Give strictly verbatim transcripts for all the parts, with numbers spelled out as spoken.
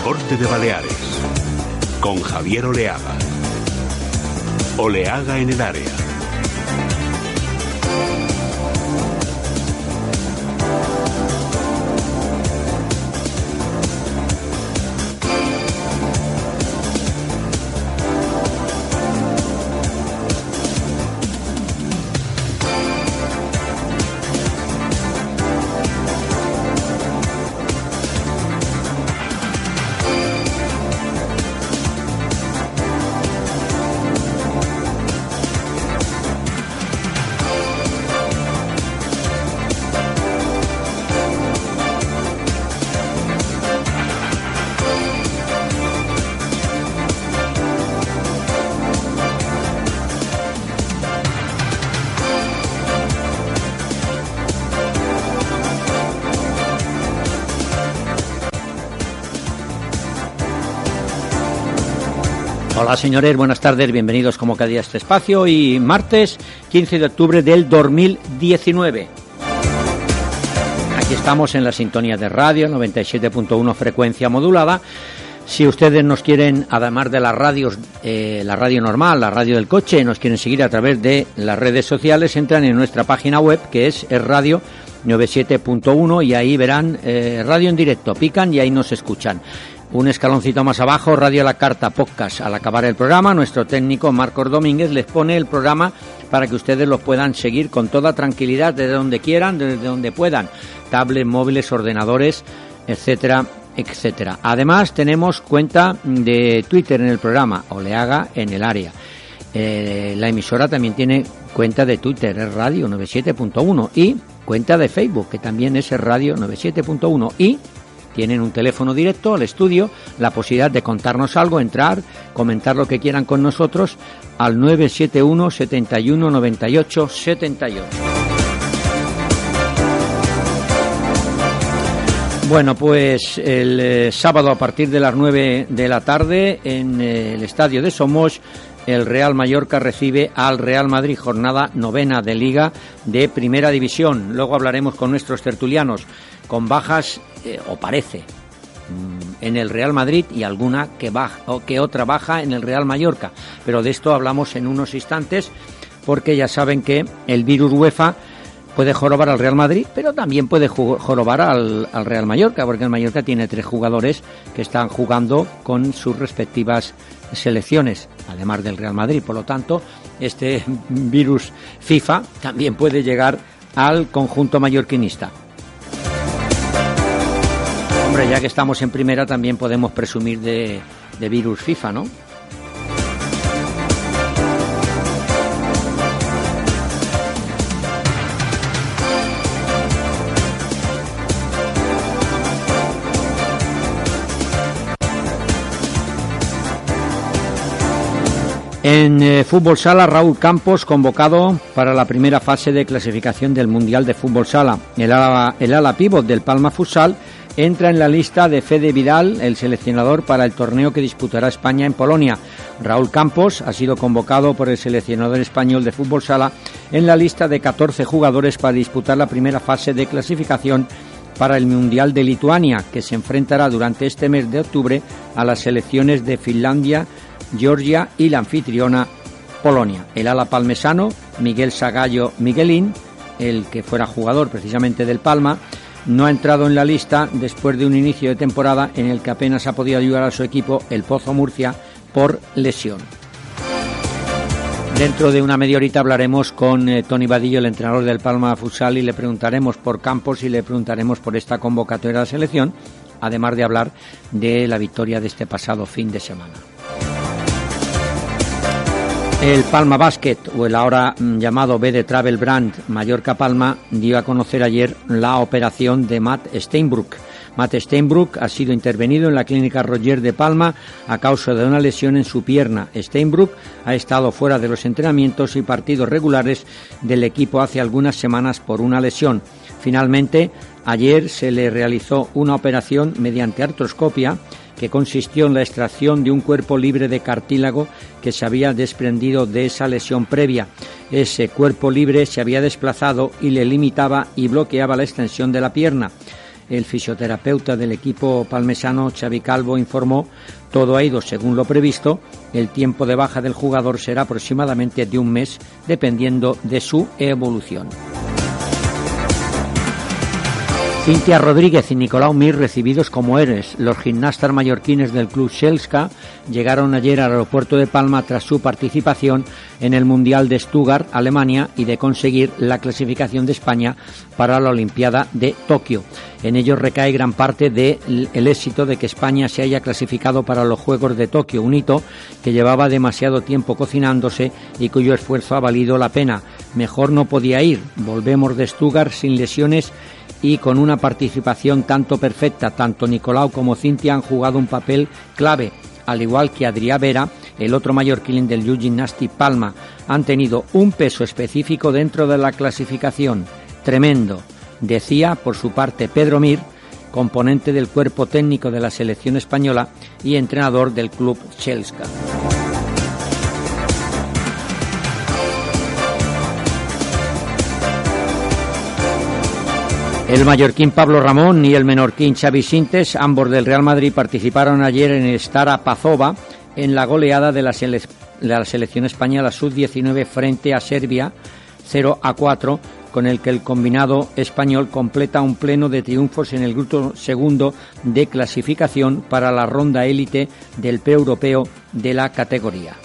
deporte de Baleares, con Javier Oleaga. Oleaga en el área. Hola señores, buenas tardes, bienvenidos como cada día a este espacio y martes quince de octubre del dos mil diecinueve. Aquí estamos en la sintonía de radio noventa y siete punto uno frecuencia modulada. Si ustedes nos quieren, además de las radios, eh, la radio normal, la radio del coche, nos quieren seguir a través de las redes sociales, entran en nuestra página web que es radio noventa y siete punto uno y ahí verán eh, radio en directo, pican y ahí nos escuchan. Un escaloncito más abajo, Radio a la Carta Podcast. Al acabar el programa, nuestro técnico Marcos Domínguez les pone el programa para que ustedes lo puedan seguir con toda tranquilidad desde donde quieran, desde donde puedan, tablets, móviles, ordenadores, etcétera, etcétera. Además, tenemos cuenta de Twitter en el programa, Oleaga en el área. Eh, la emisora también tiene cuenta de Twitter, es Radio noventa y siete punto uno, y cuenta de Facebook, que también es Radio noventa y siete punto uno, y tienen un teléfono directo al estudio, la posibilidad de contarnos algo, entrar, comentar lo que quieran con nosotros al nueve siete uno, setenta y uno, noventa y ocho, setenta y ocho. Bueno, pues el eh, sábado a partir de las nueve de la tarde en eh, el estadio de Somos, el Real Mallorca recibe al Real Madrid, jornada novena de Liga de Primera División. Luego hablaremos con nuestros tertulianos con bajas, eh, o parece, en el Real Madrid y alguna que, baja, o que otra baja en el Real Mallorca. Pero de esto hablamos en unos instantes, porque ya saben que el virus UEFA puede jorobar al Real Madrid, pero también puede jorobar al, al Real Mallorca, porque el Mallorca tiene tres jugadores que están jugando con sus respectivas selecciones, además del Real Madrid. Por lo tanto, este virus FIFA también puede llegar al conjunto mallorquinista. Hombre, ya que estamos en primera, también podemos presumir de, de virus FIFA, ¿no? En eh, Fútbol Sala, Raúl Campos convocado para la primera fase de clasificación del Mundial de Fútbol Sala. El ala, el ala pívot del Palma Futsal entra en la lista de Fede Vidal, el seleccionador para el torneo que disputará España en Polonia. Raúl Campos ha sido convocado por el seleccionador español de Fútbol Sala en la lista de catorce jugadores para disputar la primera fase de clasificación para el Mundial de Lituania, que se enfrentará durante este mes de octubre a las selecciones de Finlandia, Georgia y la anfitriona Polonia. El ala palmesano Miguel Sagallo Miguelín, el que fuera jugador precisamente del Palma, no ha entrado en la lista después de un inicio de temporada en el que apenas ha podido ayudar a su equipo, el Pozo Murcia, por lesión. Dentro de una media horita hablaremos con eh, Tony Vadillo, el entrenador del Palma Futsal, y le preguntaremos por Campos y le preguntaremos por esta convocatoria de la selección, además de hablar de la victoria de este pasado fin de semana. El Palma Basket, o el ahora llamado B de Travel Brand Mallorca Palma, dio a conocer ayer la operación de Matt Steinbruck. Matt Steinbruck ha sido intervenido en la clínica Roger de Palma a causa de una lesión en su pierna. Steinbruck ha estado fuera de los entrenamientos y partidos regulares del equipo hace algunas semanas por una lesión. Finalmente, ayer se le realizó una operación mediante artroscopia que consistió en la extracción de un cuerpo libre de cartílago que se había desprendido de esa lesión previa. Ese cuerpo libre se había desplazado y le limitaba y bloqueaba la extensión de la pierna. El fisioterapeuta del equipo palmesano, Xavi Calvo, informó: todo ha ido según lo previsto. El tiempo de baja del jugador será aproximadamente de un mes, dependiendo de su evolución. Cintia Rodríguez y Nicolau Mir recibidos como héroes. Los gimnastas mallorquines del club Celska llegaron ayer al aeropuerto de Palma tras su participación en el Mundial de Stuttgart, Alemania, y de conseguir la clasificación de España para la Olimpiada de Tokio. En ello recae gran parte del éxito de que España se haya clasificado para los Juegos de Tokio, un hito que llevaba demasiado tiempo cocinándose y cuyo esfuerzo ha valido la pena. Mejor no podía ir. Volvemos de Stuttgart sin lesiones y con una participación tanto perfecta. Tanto Nicolau como Cintia han jugado un papel clave, al igual que Adrià Vera, el otro mallorquín del Youth Gymnastic Palma. Han tenido un peso específico dentro de la clasificación. Tremendo, decía por su parte Pedro Mir, componente del cuerpo técnico de la selección española y entrenador del club Celska. El mallorquín Pablo Ramón y el menorquín Xavi Sintes, ambos del Real Madrid, participaron ayer en el Stara Pazova en la goleada de la, sele- de la selección española sub diecinueve frente a Serbia cero a cuatro, con el que el combinado español completa un pleno de triunfos en el grupo segundo de clasificación para la ronda élite del pre-europeo de la categoría.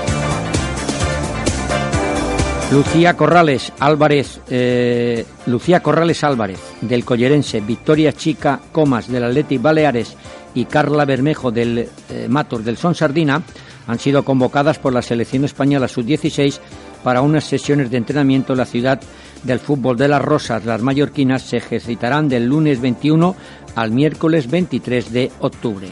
Lucía Corrales Álvarez, eh, Lucía Corrales Álvarez del Collerense, Victoria Chica Comas del Athletic Baleares y Carla Bermejo del eh, Matos del Son Sardina han sido convocadas por la selección española sub dieciséis para unas sesiones de entrenamiento en la ciudad del fútbol de Las Rosas. Las mallorquinas se ejercitarán del lunes veintiuno al miércoles veintitrés de octubre.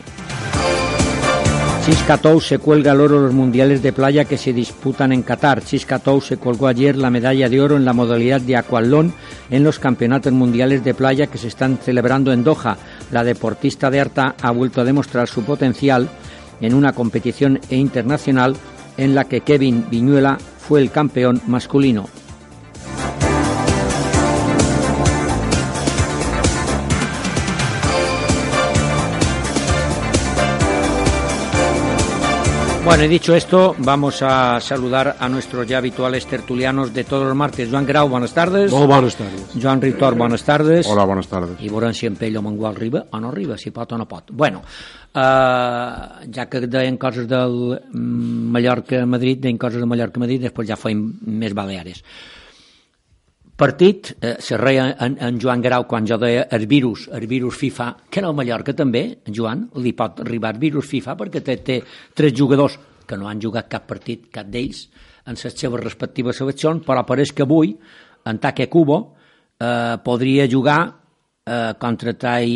Xisca Tous se cuelga el oro en los mundiales de playa que se disputan en Qatar. Xisca Tous se colgó ayer la medalla de oro en la modalidad de aquatlón en los campeonatos mundiales de playa que se están celebrando en Doha. La deportista de Arta ha vuelto a demostrar su potencial en una competición internacional en la que Kevin Viñuela fue el campeón masculino. Bueno, y dicho esto, vamos a saludar a nuestros ya habituales tertulianos de todos los martes. Joan Grau, buenas tardes. Molt bones tardes. Joan Ritor, buenas tardes. Hola, buenas tardes. I veurem si en Pello Mangual arriba o no arriba, si pot o no pot. Bueno, uh, ja que deien coses del Mallorca-Madrid, deien coses de Mallorca-Madrid, després ja feim més Baleares. Partit, eh, se reia en, en Joan Grau quan jo deia el virus, el virus FIFA, que en el Mallorca també, Joan, li pot arribar el virus FIFA perquè té, té tres jugadors que no han jugat cap partit, cap d'ells, en les seves respectives seleccions, però pareix que avui, en Take Kubo, eh, podria jugar eh, contra Tai,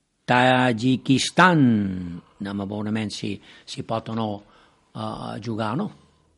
Tajikistan. Anem a veure si, si pot o no eh, jugar o no.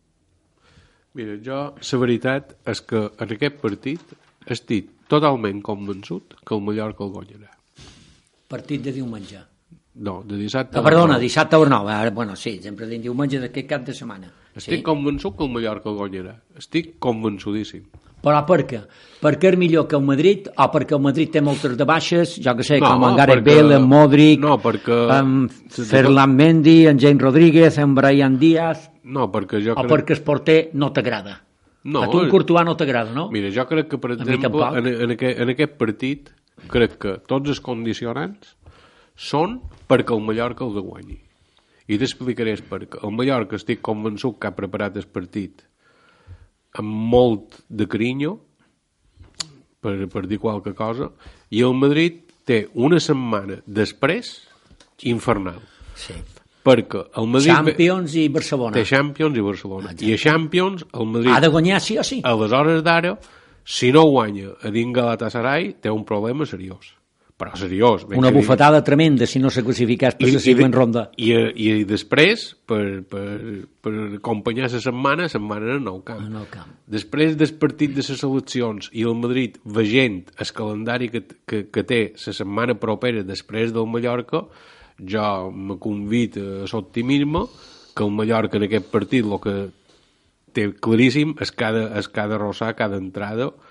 Mira, jo, la veritat és que en aquest partit estic totalment convençut que el Mallorca el guanyarà. Partit de diumenge. No, de dissabte... Ah, perdona, dissabte o no. Bueno, sí, sempre dic diumenge d'aquest cap de setmana. Estic sí. convençut que el Mallorca el guanyarà. Estic convençudíssim. Però per què? Perquè és millor que el Madrid o perquè el Madrid té moltes de baixes, jo que sé, no, com en Gareth perquè... Bale, en Modric, no, perquè... en Ferland Mendy, en James Rodríguez, en Brian Díaz... No, perquè jo o crec... perquè el porter no t'agrada. No, a tu el Courtois no t'agrada, no? Mira, jo crec que, per exemple, en, en, aquest, en aquest partit, crec que tots els condicionants són perquè el Mallorca el guanyi. I t'explicaré per què. El Mallorca estic convençut que ha preparat el partit amb molt de carinyo, per, per dir qualque cosa, i el Madrid té una setmana després infernal. Sí. Perquè el Madrid... Champions i Barcelona. Té Champions i Barcelona. Exacte. I a Champions el Madrid... Ha de guanyar sí o sí. Aleshores d'ara, si no guanya a dins Galatasaray, té un problema seriós. Però seriós. Una bufetada dins... tremenda si no se classificés per la següent ronda. I, i, I després, per, per, per acompanyar la setmana, setmana en el camp. En el camp. Després del partit de les seleccions i el Madrid veient el calendari que, que, que té la setmana propera després del Mallorca, jo me convit a l'optimisme que el Mallorca en aquest partit el que té claríssim és cada, és cada rossar, cada entrada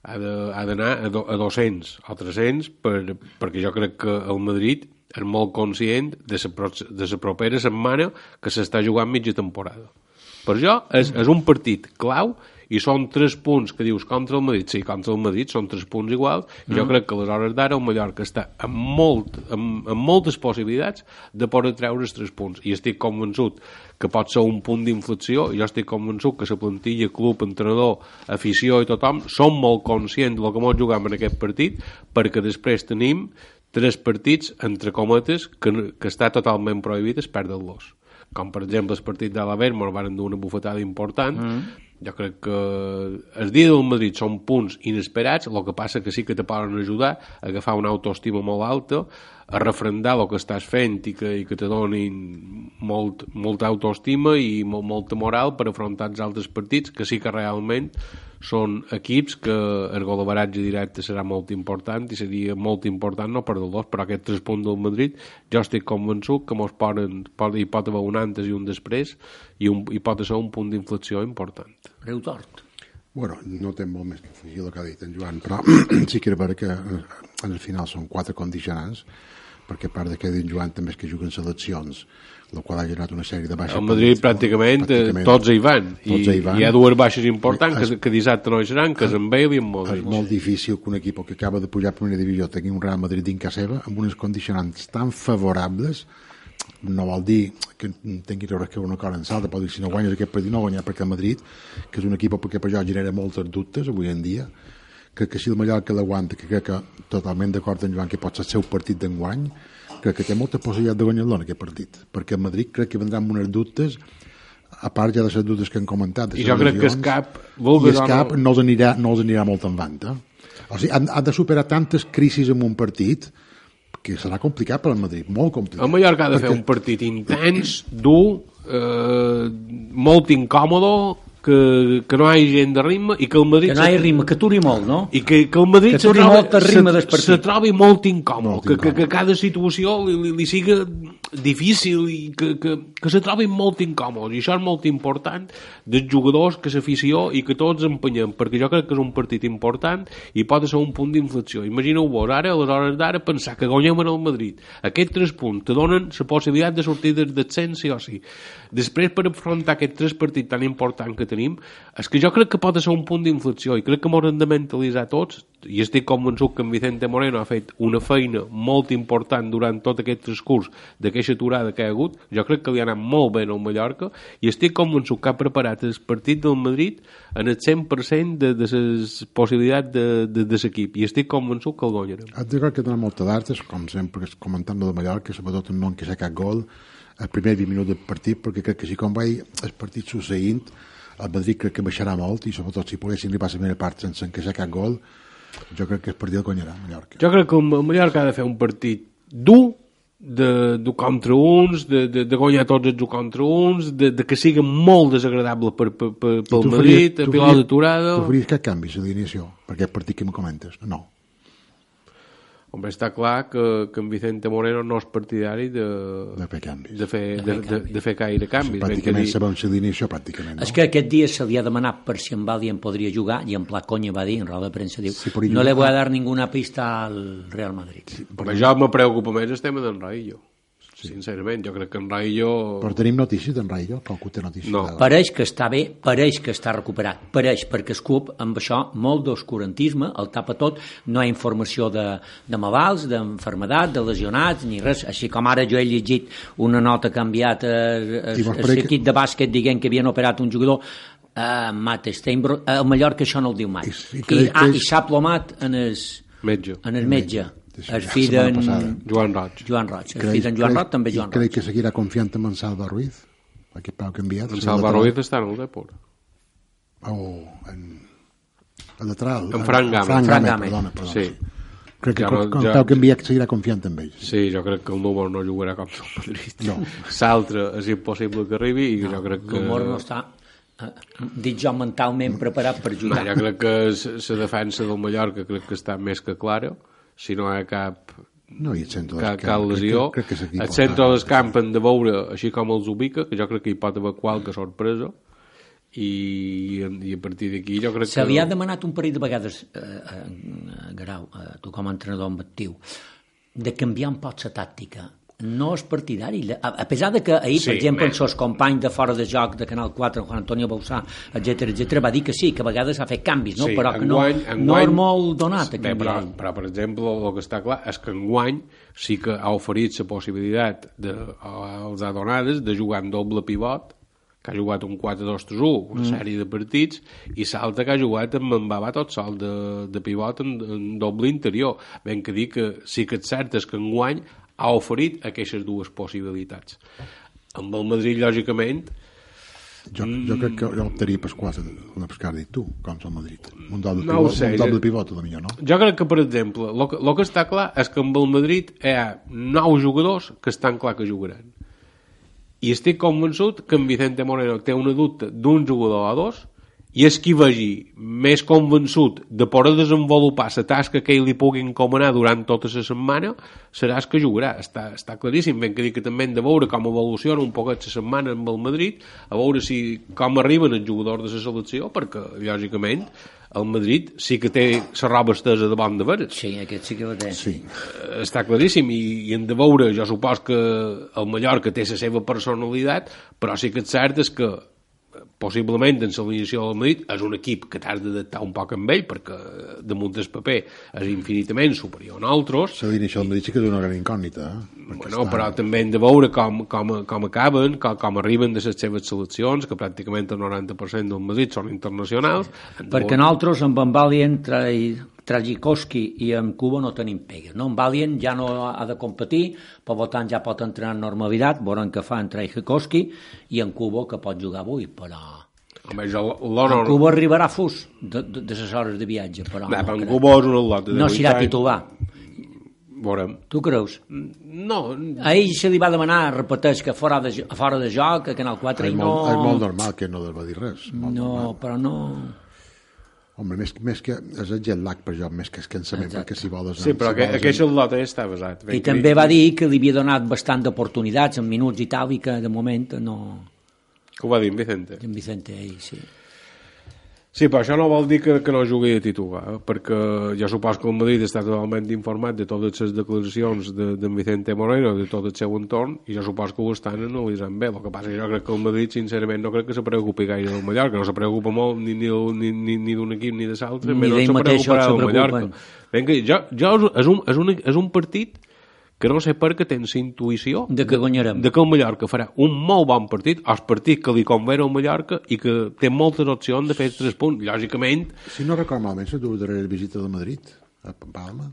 ha d'anar a, do, a dos-cents o tres-cents per, perquè jo crec que el Madrid és molt conscient de la de la propera setmana que s'està jugant mitja temporada. Per jo és, és un partit clau i són tres punts que dius contra el Madrid, sí, contra el Madrid són tres punts iguals, i jo crec que a les hores d'ara el Mallorca està amb, molt, amb, amb moltes possibilitats de poder treure els tres punts, i estic convençut que pot ser un punt d'inflexió, i jo estic convençut que la plantilla, club, entrenador, afició i tothom són molt conscients del que ens juguem en aquest partit, perquè després tenim tres partits, entre cometes, que, que està totalment prohibit es perdre-los. Com per exemple el partit de l'Aver ens van dur una bufetada important. Mm. Jo crec que el dia del Madrid són punts inesperats, el que passa que sí que te poden ajudar a agafar una autoestima molt alta, a refrendar el que estàs fent i que, i que te donin molt, molta autoestima i molt, molta moral per afrontar els altres partits, que sí que realment són equips que el golaveratge directe serà molt important i seria molt important no perdre-los, però aquests tres punts del Madrid jo estic convençut que mos poden, pot, hi pot haver un antes i un després i, un, i pot ser un punt d'inflexió important. Breu tort. Bueno, no té molt més que afegir el que ha dit en Joan, però sí que era vera que en el final són quatre condicionants, perquè a part de que ha dit Joan també és que juguen seleccions, el qual ha generat una sèrie de baixes. El Madrid pràcticament, pràcticament tots hi van, i hi van. Hi ha dues baixes importants que, que dissabte no hi seran, que és en Bale i en Modric. És molt difícil que un equip que acaba de pujar a primera divisió tingui un Real Madrid dins casa seva amb unes condicionants tan favorables. No vol dir que tingui res que una cosa en salta, pot dir si no guanyes aquest partit no guanyar, perquè el Madrid, que és un equip que per jo genera moltes dubtes avui en dia, crec que si el Mallorca l'aguanta, que crec que totalment d'acord amb Joan que pot ser el seu partit d'enguany, crec que té molta possibilitat de guanyar-lo en aquest partit, perquè el Madrid crec que vendrà amb unes dubtes, a part ja de les dubtes que han comentat. I jo crec que Escap... I Escap no els anirà, no els anirà molt en vanta. O sigui, ha, ha de superar tantes crisis en un partit que serà complicat per al Madrid, molt complicat. El Mallorca ha de perquè... fer un partit intens, dur, eh, molt incòmodo, que, que no hi hagi gent de ritme i que el Madrid... Que no hi hagi ritme, que turi molt, no? I que, que el Madrid que se, trobi, se, se trobi molt incòmode, molt que, que, que cada situació li, li, li siga difícil i que, que, que se trobi molt incòmode. I això és molt important dels jugadors, que l'afició i que tots empenyem, perquè jo crec que és un partit important i pot ser un punt d'inflexió. Imagineu-vos ara, a les hores d'ara, pensar que guanyem en el Madrid. Aquests tres punts te donen la possibilitat de sortir des descens sí o sí. Després, per afrontar aquests tres partits tan importants que tenim, és que jo crec que pot ser un punt d'inflexió i crec que m'ho hem de mentalitzar tots, i estic convençut que en Vicente Moreno ha fet una feina molt important durant tot aquest transcurs d'aquesta aturada que hi ha hagut. Jo crec que li ha anat molt bé al Mallorca i estic convençut que ha preparat el partit del Madrid en el cent per cent de, de les possibilitats de, de, de l'equip i estic convençut que el guanyarem. Et dic que dona moltes dates, com sempre comentant lo de Mallorca, sobretot en no encaixar cap gol el primer vint minuts del partit, perquè crec que si com veig el partit succeint el Madrid crec que baixarà molt i sobretot si poguessin arribar a la primera part sense encaixar cap gol, jo crec que el partit el guanyarà Mallorca. Jo crec que el Mallorca ha de fer un partit dur, de, de contra uns, de, de, de guanyar tots els contra uns, de, de que sigui molt desagradable per, per, per, pel Madrid, a pilot d'aturada. Tu faries cap canvi a l'inició per aquest partit que me comentes? No. Home, està clar que, que en Vicente Moreno no és partidari de, de fer canvis. De fer, de, de, de fer caire canvis. Sí, pràcticament sabem si l'inició, pràcticament. No? És que aquest dia se li ha demanat per si en Valdi en podria jugar i en pla conya va dir, en roda de premsa, diu, sí, no le voy a dar ninguna pista al Real Madrid. Sí, Home, jo me preocupa més el tema d'en Raillo. Sí. Sincerament, jo crec que en Raillo... Però tenim notícies d'en Raillo? Qualcú té notícies? No. De... Pareix que està bé, pareix que està recuperat, pareix, perquè el club amb això molt d'oscurantisme, el tapa tot, no hi ha informació de, de malalts, d'enfermedat, de lesionats, ni res, així com ara jo he llegit una nota que ha enviat l'equip de bàsquet dient que havien operat un jugador, uh, Matt Steinbrook, el Mallorca això no el diu mai. I, I, ah, i s'ha plomat en el metge. En el metge. El fill d'en Joan Roig. Joan Roig. El fill d'en Joan Roig també Joan Roig. Crec que seguirà confiant en en Salva Ruiz, aquest pau que ha enviat. En Salva Ruiz està en el Depor. Oh, en el lateral. En Frank Gámez. Frank Gámez, perdona, perdona. Sí. Crec que el ja, pau que ha enviat seguirà confiant en ell. Sí, jo crec que el número no jugarà com el Madrid. No. L'altre és impossible que arribi i no, jo crec que... El número no està... dic jo mentalment preparat per jugar. No, jo crec que la defensa del Mallorca crec que està més que clara. Si no hi ha cap, no, i el cap, cap lesió, crec que, crec que el centre del camp hem de veure així com els ubica, que jo crec que hi pot haver qualque sorpresa, i, i a partir d'aquí jo crec Se que... li ha demanat un parell de vegades, eh, eh, Garau, eh, tu com a entrenador amb actiu, de canviar un poc la tàctica. No és partidari. A, a pesar de que ahir, sí, per exemple, els seus companys de fora de joc de Canal quatre, Juan Antonio Bausà, etcètera, etcètera, va dir que sí, que a vegades ha fet canvis, no? Sí, però que enguany, no, enguany, no és molt donat a bé, canviar. però, però, per exemple, el que està clar és que enguany sí que ha oferit la possibilitat de, als adonades de jugar en doble pivot, que ha jugat un quatre dos tres u, una mm. sèrie de partits, i l'altre que ha jugat amb en Babà tot sol de, de pivot en, en doble interior. Ben que dir que sí que és cert és que enguany ha oferit aquestes dues possibilitats. Amb el Madrid, lògicament... Jo, jo crec que jo optaria per quatre, una per que has dit tu, com el Madrid. Un doble no pivot, sé, un doble pivot, a la millor, no? Jo crec que, per exemple, el que, lo que està clar és que amb el Madrid hi ha nou jugadors que estan clar que jugaran. I estic convençut que en Vicente Moreno té una dubte d'un jugador a dos, i és qui vegi més convençut de poder desenvolupar la tasca que ell li pugui encomanar durant tota la setmana, serà el que jugarà. Està, està claríssim. Ben que dir que també hem de veure com evoluciona un poquet la setmana amb el Madrid, a veure si com arriben els jugadors de la selecció, perquè, lògicament, el Madrid sí que té la roba estesa de bon de veres. Sí, aquest sí que la té. Sí. Està claríssim, i, i hem de veure, jo supos que el Mallorca té la seva personalitat, però sí que és cert és que possiblement en l'alineació del Madrid és un equip que t'has d'adaptar un poc amb ell perquè damunt del paper és infinitament superior a altres. L'alineació del Madrid sí que és una gran incògnita. Eh? Bueno, està... però també hem de veure com, com, com acaben, com, com arriben de les seves seleccions, que pràcticament el noranta per cent del Madrid són internacionals. Perquè nosaltres amb en Valien Trajikowski i amb Cuba no tenim pegues, no? En Valien ja no ha de competir, per tant ja pot entrenar en normalitat, veurem què fa en Trajikowski, i en Cuba que pot jugar avui, però... Home, jo, en Cuba arribarà fus de, de, de les hores de viatge, però... Bé, no, en Cuba és un lot de no serà titular. Veurem. Tu creus? No. A ell se li va demanar, repeteix, que fora de, fora de joc, a Canal quatre, és i no... Molt, és molt normal que no va dir res. No, normal. Però no... Home, més, més que és el jet lag per jo, més que escansament, exacte. Perquè si vols... Sí, però si aquest en... lot està basat. I també va dir que li havia donat bastant d'oportunitats en minuts i tal, i que de moment no... Que ho va dir en Vicente? En Vicente, ell, sí. Sí, però això no vol dir que, que no jugui de titular, perquè jo supos que el Madrid està totalment informat de totes les declaracions de, de Vicente Moreno, de tot el seu entorn, i jo supos que ho estan analitzant bé. El que passa és que jo crec que el Madrid, sincerament, no crec que se preocupi gaire del Mallorca, no se preocupa molt ni, ni, ni, ni, ni d'un equip ni de l'altre, ni d'ell mateix se preocupen. Jo, jo, és, un, és, un, és un partit que no sé per què tens intuïció de que guanyarem, de que el Mallorca farà un molt bon partit, el partit que li convé al Mallorca i que té moltes opcions de fer tres punts, lògicament. Si no record malament, la tua darrera visita de Madrid a Palma,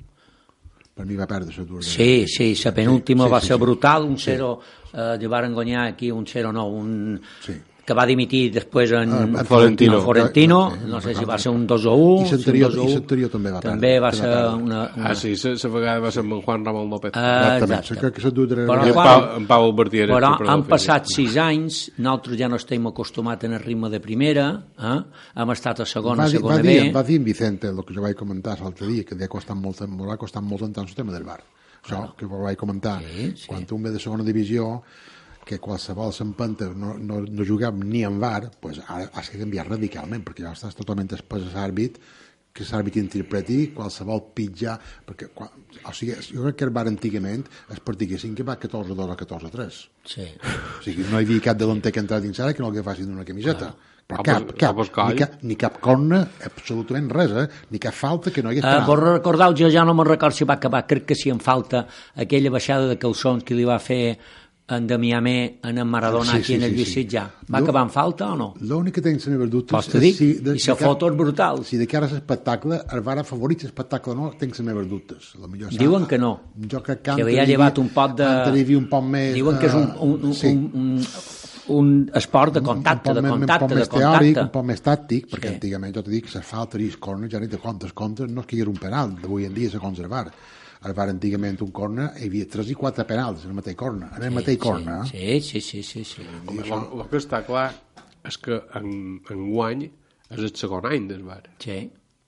per mi va perdre la tua darrera. Sí, sí, la penúltima sí, sí, va ser sí, brutal, un sí. zero, eh, llevaren guanyar aquí un zero nou, un... Sí. que va dimitir després en ah, Florentino, Florentino sí, no sé si va ser un dos a u, i l'anterior també va perdre, també va ser una, una... ah sí, la vegada va ser amb en Juan Ramon López, ah, exacte, que però, en, Pau, en Pau Albertí era però han passat sis anys, nosaltres ja no estem acostumats en el ritme de primera, eh? Hem estat a segona, va dir, segona va dir, B. Va dir en Vicente, el que jo vaig comentar l'altre dia, que ha costat molt, m'ha costat molt en tant el tema del bar, això ah. que ho vaig comentar, sí, sí. Quan un ve de segona divisió, que qualsevol s'empenta no, no, no juguem ni en V A R, pues ara has de canviar radicalment, perquè ja estàs totalment espès a l'àrbit, que l'àrbit interpreti qualsevol pitjar, perquè quan, o sigui, jo crec que el V A R antigament es partiguessin que va catorze dos a catorze tres. Sí. O sigui, no hi havia cap delanter que entrat dins ara que no el que facin d'una camiseta. Ah. Però cap, cap, ni cap, ni cap corna, absolutament res, eh? Ni cap falta que no hi hagués penal. Uh, vos recordeu, jo ja no me'n record si va acabar, crec que sí en falta aquella baixada de calçons que li va fer en Damiamé, en en Maradona, sí, sí, aquí en el Vicit ja. Va acabar en falta o no? L'únic que tens les meves dubtes... Pots dir? Si de, I la foto és brutal. Si de cara a l'espectacle, el va a favorit l'espectacle no, tens les meves dubtes. Diuen que no. Jo crec que, que havia llevat un pot de... un poc més... Diuen que és un, un, un, sí. un, un, un esport de contacte, de contacte, de contacte. Teòric, un poc més tàctic, perquè sí. Antigament jo t'he dit que les faltes i els corners, ja ni de comptes, comptes, no és que hi era un penal, d'avui en dia segons el V A R. El V A R antigament un corna, hi havia tres i quatre penals en el mateix corna, en el sí, mateix corna. Sí, eh? sí, sí, sí, sí. El, el que està clar és que en, en guany és el segon any del V A R. Sí.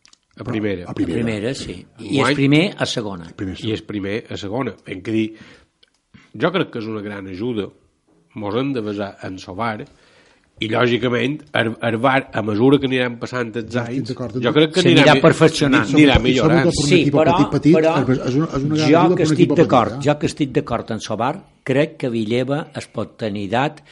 A primera. A primera, a primera sí. I és primer a segona. I és primer a segona. Ben que dir, jo crec que és una gran ajuda, mos hem de basar en el V A R, I, lògicament, el, el V A R, a mesura que anirem passant els anys, jo crec que anirà perfeccionant. Anirà millorant. Sí, però, però jo que estic d'acord, jo que estic d'acord en el V A R, crec que Villeva es pot tenir dat...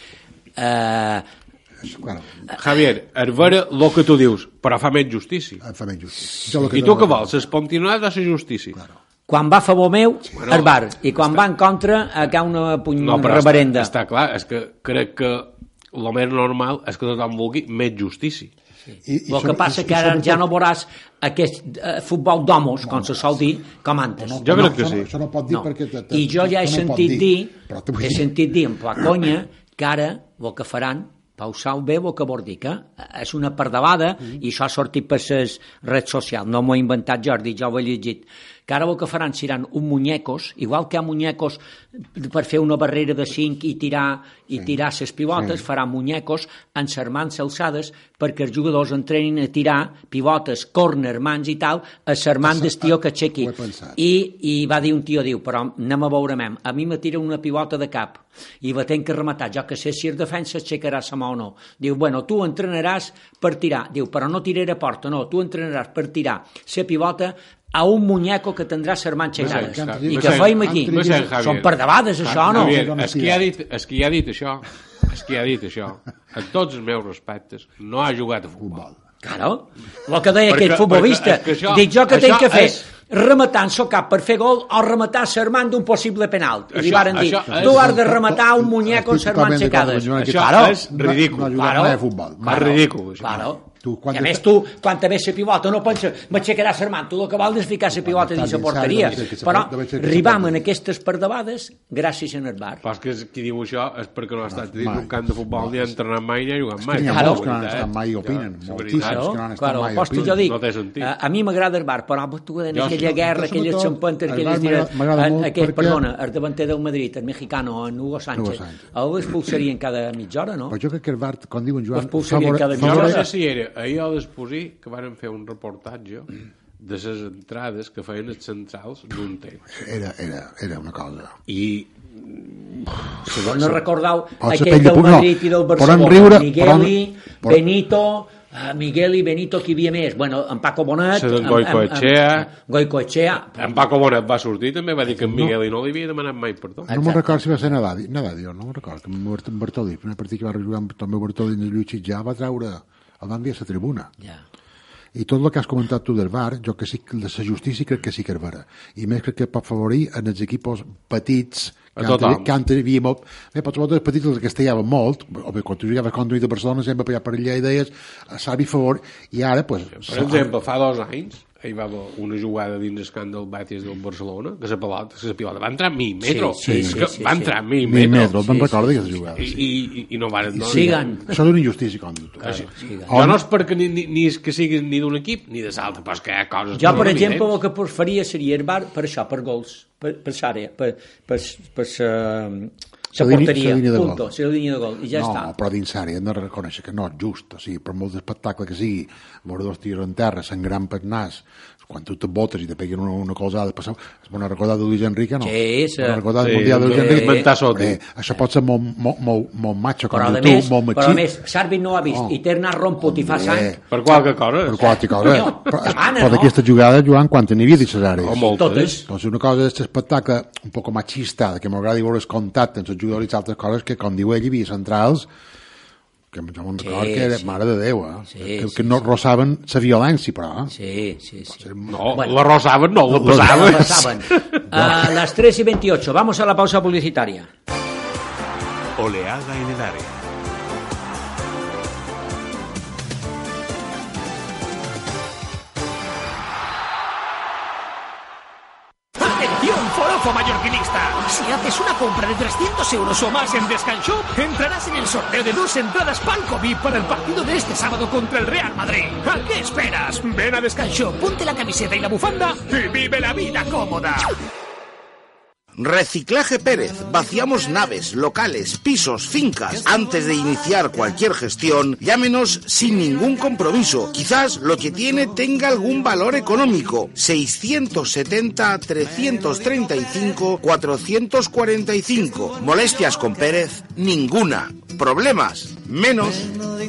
Eh, Claro. Javier, és vera el que tu dius, però fa menys justícia. Fa menys justícia. I tu què vols? Espontinuat o la justícia? Claro. Quan va a favor meu, bueno, el V A R, i quan està... va en contra, acá una puny... no, reverenda. Està, està clar, és que crec que el més normal és que tothom vulgui més justícia. Sí. I, i el que passa que ara ja no veuràs aquest uh, futbol d'homos, no, com se sol dir, com antes. No, jo crec que no, sí. Això no pot dir no. perquè... Te, te, I jo ja he sentit dir, dir he sentit dir en pla conya, que ara el que faran, pausau bé el que vol dir, que és una pardalada, mm. i això ha sortit per les redes socials, no m'ho he inventat Jordi, jo ho he llegit, que ara el que faran seran un muñecos, igual que hi ha muñecos per fer una barrera de cinc i tirar i sí. tirar les pilotes, sí. faran muñecos en les mans alçades perquè els jugadors entrenin a tirar pilotes, córner, mans i tal, a les mans del tio que aixequi. I, I va dir un tio, diu, però anem a veure, mem, a mi me tira una pilota de cap i la tenc que rematar, jo que sé si el defensa aixecarà la mà o no. Diu, bueno, tu entrenaràs per tirar. Diu, però no tiraré a porta, no, tu entrenaràs per tirar la pilota a un muñeco que tindrà les mans aixecades. I que feim aquí? Són pardalades, això, no? És qui ha dit, és qui ha dit això, és qui ha dit això, a tots els meus respectes, no ha jugat a futbol. Claro, el que deia aquell futbolista, dic jo que tinc que fer rematar en el cap per fer gol o rematar sermant d'un possible penalt. I li varen dir, tu has de rematar un muñeco amb les mans aixecades. Això és ridícul. És ridícul. Claro. Tu, I a més tu, quan te ves la pilota, no penses, m'aixecarà sermant, tu el que vols és ficar la pilota dins la porteria. Però arribam en aquestes pardalades gràcies a el V A R. Però és que qui diu això és perquè no ha estat dins un camp de futbol ni ha entrenat mai ni ha jugat mai. N'hi ha molts que no han estat mai i opinen. Moltíssims que no han estat mai i opinen. Jo dic, a mi m'agrada el V A R, però tu en aquella guerra, aquelles xampentes, aquelles tires, perdona, el davanter del Madrid, el mexicano, en Hugo Sánchez, el expulsarien cada mitja hora, no? Però jo crec que el V A R, com diuen Joan... Expulsarien cada mitja hora. No sé si era ahir a l'Esposí que van fer un reportatge de les entrades que feien els centrals d'un temps. Era, era, era una cosa. I... Si vos no recordeu aquell del Madrid i del Barcelona, riure, Migueli, poden... Benito... Uh, Miguel i Benito, qui hi havia més? Bueno, en Paco Bonet... En Goicoechea... Goicoechea... En Paco Bonet va sortir, també va dir que en Miguel i no li havia demanat mai perdó. No me'n recordo si va ser Nadal, Nadal, no me'n recordo, que en Bartolí, el primer partit que va jugar amb també Bartolí i Lluís ja va treure el va enviar a la tribuna. Ja. I tot el que has comentat tu del V A R, jo que sí, de la justícia crec que sí que és vera. I més crec que pot favorir en els equips petits que han, que han havia molt... Bé, però sobretot els petits els que estallaven molt, o bé, quan tu jugaves contra de Barcelona sempre per allà per allà i deies, salvi favor, i ara, pues... Per exemple, fa dos anys, hi va haver una jugada dins el camp del Betis del Barcelona, que la pilota, la pilota va entrar a mi metro. Sí, sí, sí, sí, va entrar a mi metro. Mi metro, me'n sí, recordo d'aquesta jugada. I, sí. i, i no van... No, Siguen. Això és una injustícia, com diu tu. Claro, jo no és perquè ni, ni, ni que siguin ni d'un equip ni de l'altre, però és que hi ha coses... Jo, per exemple, el que faria seria el V A R per això, per gols, per, per l'àrea, per, per, per la porteria, punto, la línia de gol, i ja no, està. No, però dins l'àrea hem de reconèixer que no és just, o sigui, per molt d'espectacle que sigui, veure dos tiros en terra, s'engran per nas, quan tu te botes i te peguen una, una colzada, es bona recordar de Luis Enrique, no? Sí, sí. Bona recordar del sí, Mundial de Luis Enrique. Mentar sota. Això pot ser molt, molt, molt, molt matxo, com però tu, més, molt matxí. Però a més, l'àrbit no ho ha vist, oh. i té anat romput i fa sang. Per qualque cosa. Per qualque cosa. No, però demana, però d'aquesta jugada, Joan, quan n'hi havia de les àrees? Oh, moltes. Totes. Doncs una cosa és l'espectacle un poc machista, que m'agrada veure el contacte entre els jugadors i altres coses que, com diu ell, hi havia centrals que jo me'n recordo sí, que era sí. mare de Déu, eh? Sí, que, sí, que no sí. rosaven la violència, però. Eh? Sí, sí, sí. No, bueno, la rosaven, no, la pasaven. La pasaven. A las tres y veintiocho, vamos a la pausa publicitaria. Oleada en el área. Forofo mallorquinista. Si haces una compra de trescientos euros o más en Descanshop, entrarás en el sorteo de dos entradas palco V I P para el partido de este sábado contra el Real Madrid. ¿A qué esperas? Ven a Descanshop, ponte la camiseta y la bufanda y vive la vida cómoda. Reciclaje Pérez. Vaciamos naves, locales, pisos, fincas. Antes de iniciar cualquier gestión, llámenos sin ningún compromiso. Quizás lo que tiene tenga algún valor económico. seiscientos setenta, trescientos treinta y cinco, cuatrocientos cuarenta y cinco. Molestias con Pérez, ninguna. problemas. Menos.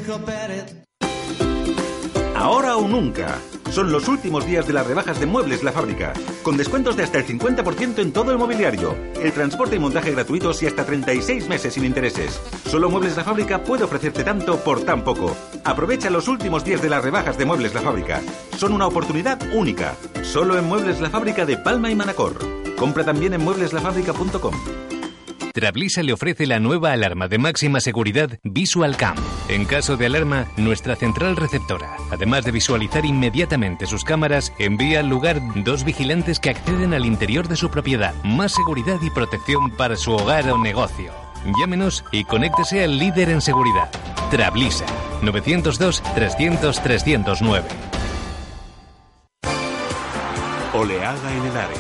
Ahora o nunca. Son los últimos días de las rebajas de Muebles La Fábrica, con descuentos de hasta el cincuenta por ciento en todo el mobiliario, el transporte y montaje gratuitos y hasta treinta y seis meses sin intereses. Solo Muebles La Fábrica puede ofrecerte tanto por tan poco. Aprovecha los últimos días de las rebajas de Muebles La Fábrica. Son una oportunidad única. Solo en Muebles La Fábrica de Palma y Manacor. Compra también en muebles la fábrica punto com. Trablisa le ofrece la nueva alarma de máxima seguridad VisualCam. En caso de alarma, nuestra central receptora, además de visualizar inmediatamente sus cámaras, envía al lugar dos vigilantes que acceden al interior de su propiedad. Más seguridad y protección para su hogar o negocio. Llámenos y conéctese al líder en seguridad. Trablisa. nueve cero dos, trescientos, trescientos nueve. Oleada en el área.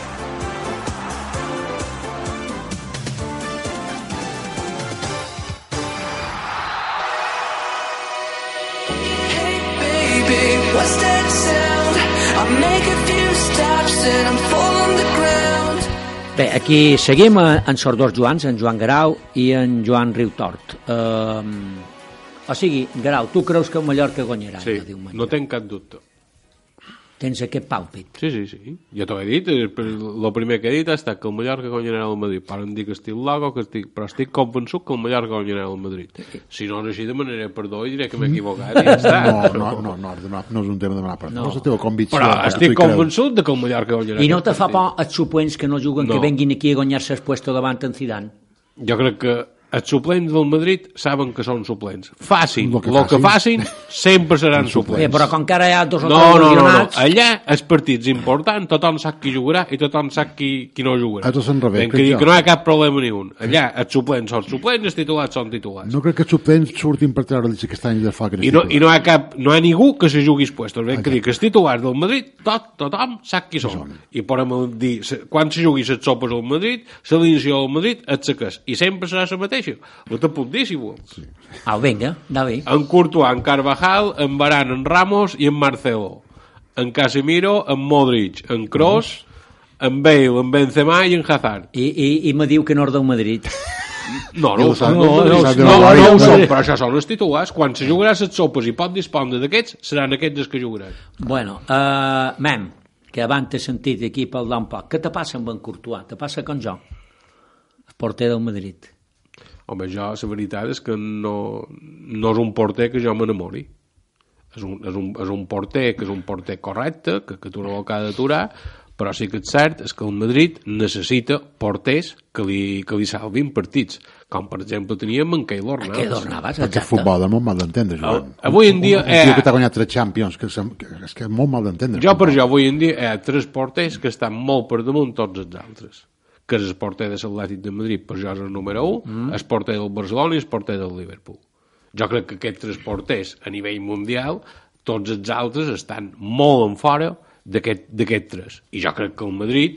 Bé, aquí seguim en sorts dos Joans, en Joan Grau i en Joan Riutort. Um, o sigui, Grau, tu creus que el Mallorca guanyarà? Sí, no tenc cap dubte. Tens aquest pàlpit. Sí, sí, sí. Ja t'ho he dit. El primer que he dit ha estat que el Mallorca guanyarà el Madrid. Poden dir que estic loco, que estic... però estic convençut que el Mallorca guanyarà el Madrid. Si no és així, demanaré perdó i diré que m'he equivocat i ja està. No, no, no, no, no, no és un tema de demanar perdó. No. És la teva convicció. Però estic convençut de que el Mallorca guanyarà. I no te fa por els suplents que no juguen, no. Que venguin aquí a guanyar-se el puesto davant en Zidane? Jo crec que els suplents del Madrid saben que són suplents. Facin, el que, que facin, sempre seran suplents. Eh, però com que ara hi ha dos o no, tres no, lesionats... No, no, allà els partits importants, tothom sap qui jugarà i tothom sap qui, qui no jugarà. Això s'enrevés. Que, que no hi ha cap problema ni un. Allà els suplents són suplents, els titulats són titulats. No crec que els suplents surtin per treure-los aquest any de fa que I no, i no hi ha cap, no hi ha ningú que se jugui els puestos. Ben que dir que els titulars del Madrid, tot, tothom sap qui són. són. I podem dir, quan se jugui les sopes al Madrid, l'inició del Madrid, et saques. I sempre serà la mateixa. No te puc dir, si vols. Sí. Ah, vinga, anar bé. En Courtois, en Carvajal, en Varane, en Ramos i en Marcelo. En Casemiro, en Modric, en Kroos, en Bale, en Benzema i en Hazard. I, i, i me diu que no és del Madrid. No, no, no, no, no, no, no, no, no ho són, però això són els titulars. Quan se jugarà les sopes i pot dispondre d'aquests, seran aquests els que jugaran. Bueno, uh, Mem, que abans t'he sentit aquí parlar un poc. Què te passa amb en Courtois? Te passa com jo, el porter del Madrid? Home, jo, la veritat és que no, no és un porter que jo m'enamori. És un, és, un, és un porter que és un porter correcte, que, que tu no l'ha d'aturar, però sí que és cert és que el Madrid necessita porters que li, que li salvin partits, com per exemple teníem en Keylor Navas. Keylor Navas, exacte. Aquest futbol és molt mal d'entendre, Joan. Avui en dia... Un, un, un que t'ha guanyat tres Champions, que és, és que és molt mal d'entendre. Jo per jo, avui en dia, hi ha tres porters que estan molt per damunt tots els altres, que és el porter de l'Atlètic de Madrid, per jo és el número u, mm. el porter del Barcelona i el porter del Liverpool. Jo crec que aquests tres porters a nivell mundial, tots els altres estan molt en fora d'aquests tres. I jo crec que el Madrid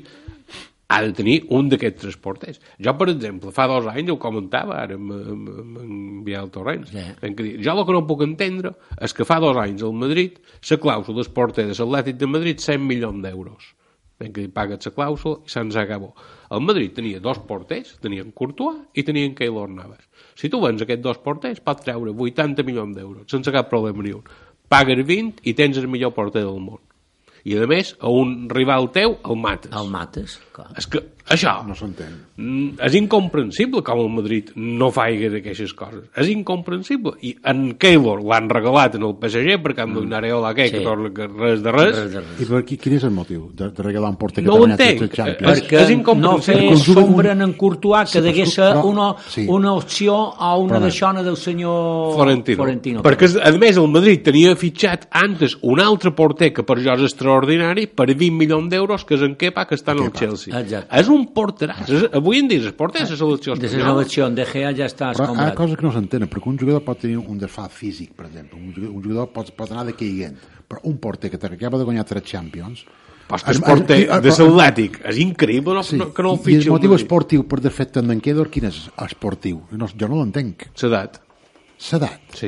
ha de tenir un d'aquests tres porters. Jo, per exemple, fa dos anys ho comentava, ara amb, amb, amb Biel Torrents. Yeah. Jo el que no puc entendre és que fa dos anys al Madrid la clàusula del porter de l'Atlètic de Madrid cent milions d'euros. Ben que pagues la clàusula i se'ns acabó. El Madrid tenia dos porters, tenien Courtois i tenien Keylor Navas. Si tu vens aquests dos porters, pots treure vuitanta milions d'euros, sense cap problema ni un. Pagues vint i tens el millor porter del món. I, a més, a un rival teu el mates. El mates, clar. És que això no s'entén. És incomprensible com el Madrid no faci d'aquestes coses. És incomprensible. I en Keylor l'han regalat en el P S G perquè han donat Areola aquell, sí. Que torna res de res. res, de res. I per qui, quin és el motiu de, de regalar un porter que no t'ha guanyat tots els Champions? Perquè no fer sombren en Courtois, que degués ser una, sí. una opció a una deixona del senyor Florentino. Florentino. Perquè, a més, el Madrid tenia fitxat antes un altre porter que per jo és extraordinari per vint milions d'euros, que és en Kepa, que està en el Chelsea. Exacte. És un porteràs. Avui en dia és porter de la selecció espanyola. De la selecció, de Gea ja està escombrat. Però hi ha coses que no s'entenen, perquè un jugador pot tenir un desfat físic, per exemple. Un jugador, un jugador pot, pot anar de caiguent. Però un porter que t'acaba de guanyar tres Champions... Però és porter de l'Atlètic. És increïble sí. no, que no el fitxi. I el motiu esportiu per defecte en Kedor, quin és esportiu? No, jo no l'entenc. L'edat. L'edat? Sí.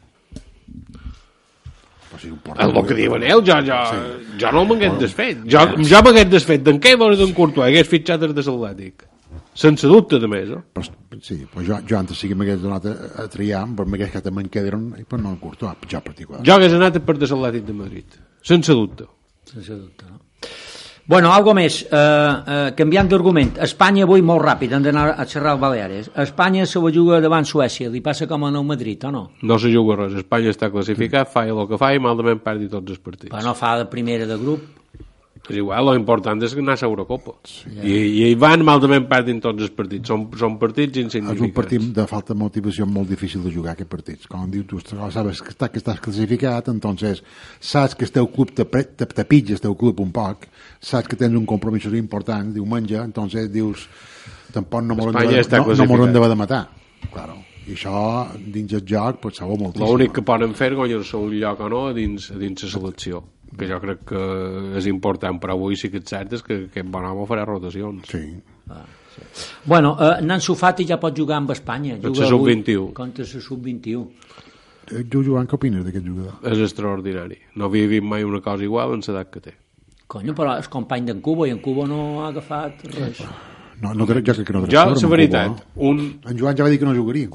O sigui, el que diuen ells, jo, jo, sí. jo no m'hagués desfet. Jo, jo m'hagués desfet d'en Keylor i d'en Courtois, hagués fitxat des de l'Atlètic. sense dubte de més, eh? Però, sí, però jo, jo antes sí que m'hagués donat a, a triar, però m'hagués quedat a Manquedron i però no em curto, jo particular. Jo hagués anat per l'Atlètic de Madrid, sense dubte. Sense dubte, no? Bueno, algo més, eh, eh, canviant d'argument. Espanya avui, molt ràpid, hem d'anar a xerrar al Baleares. Espanya se ho juga davant Suècia, li passa com en el Madrid, o no? No se juga res, Espanya està classificat, fa el que fa i malament perdi tots els partits. Però no fa de primera de grup. És igual, l'important és anar a l'Eurocopa. Sí. I, I hi van malament perdin tots els partits. Són, són partits insignificants. És un partit de falta de motivació molt difícil de jugar, aquest partit. Com dius tu, sabes que, està, que estàs classificat, entonces saps que el teu club te, te, te pitja el teu club un poc, saps que tens un compromís important diumenge, entonces dius tampoc no m'ho han d'haver de matar. Claro. I això dins el joc pot saber moltíssim. L'únic que poden fer és guanyar-se un lloc o no dins, dins la selecció, que jo crec que és important, però avui sí que és cert és que aquest bon home farà rotacions. Sí. Ah, sí. Bueno, eh, Nansu Fati ja pot jugar amb Espanya. Juga sub vint-i-u. Contra la sub vint-i-u. Eh, Joan, què opines d'aquest jugador? És extraordinari. No havia vist mai una cosa igual en l'edat que té. Conyo, però és company d'en Cubo i en Cubo no ha agafat res. No, no, jo crec que no jo, la veritat, Cubo, no? un... En Joan ja va dir que no jugaria.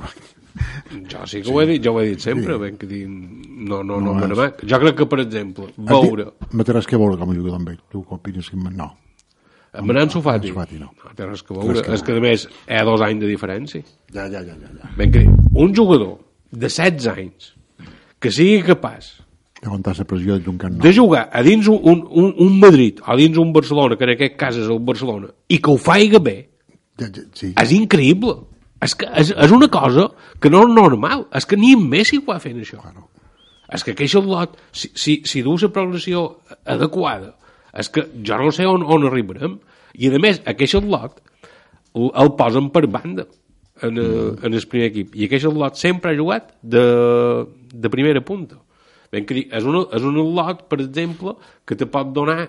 Jo sí que sí. ho he dit, jo ho he dit sempre, sí. Ben que dir, no, no, no, no, no jo crec que, per exemple, veure... No té res que veure com a jugador amb ell, tu opines que... No. Amb Nansu Fati? No. No té res que veure, és que a més hi ha dos anys de diferència. Ja, ja, ja, ja. ja. Ben que dir, un jugador de setze anys que sigui capaç d'aguantar la pressió d'un camp nou, de jugar a dins un, un, un Madrid o dins un Barcelona, que en aquest cas és el Barcelona, i que ho faiga bé, ja, ja, sí. És increïble. És, que és, és una cosa que no és normal. És que ni en Messi ho va fent això. Claro. És que aquest lot, si, si, si du la progressió adequada, és que jo no sé on, on arribarem. I a més, aquest lot el, el posen per banda en, mm. en el primer equip. I aquest lot sempre ha jugat de, de primera punta. Ben que dir, és, una, és un lot, per exemple, que te pot donar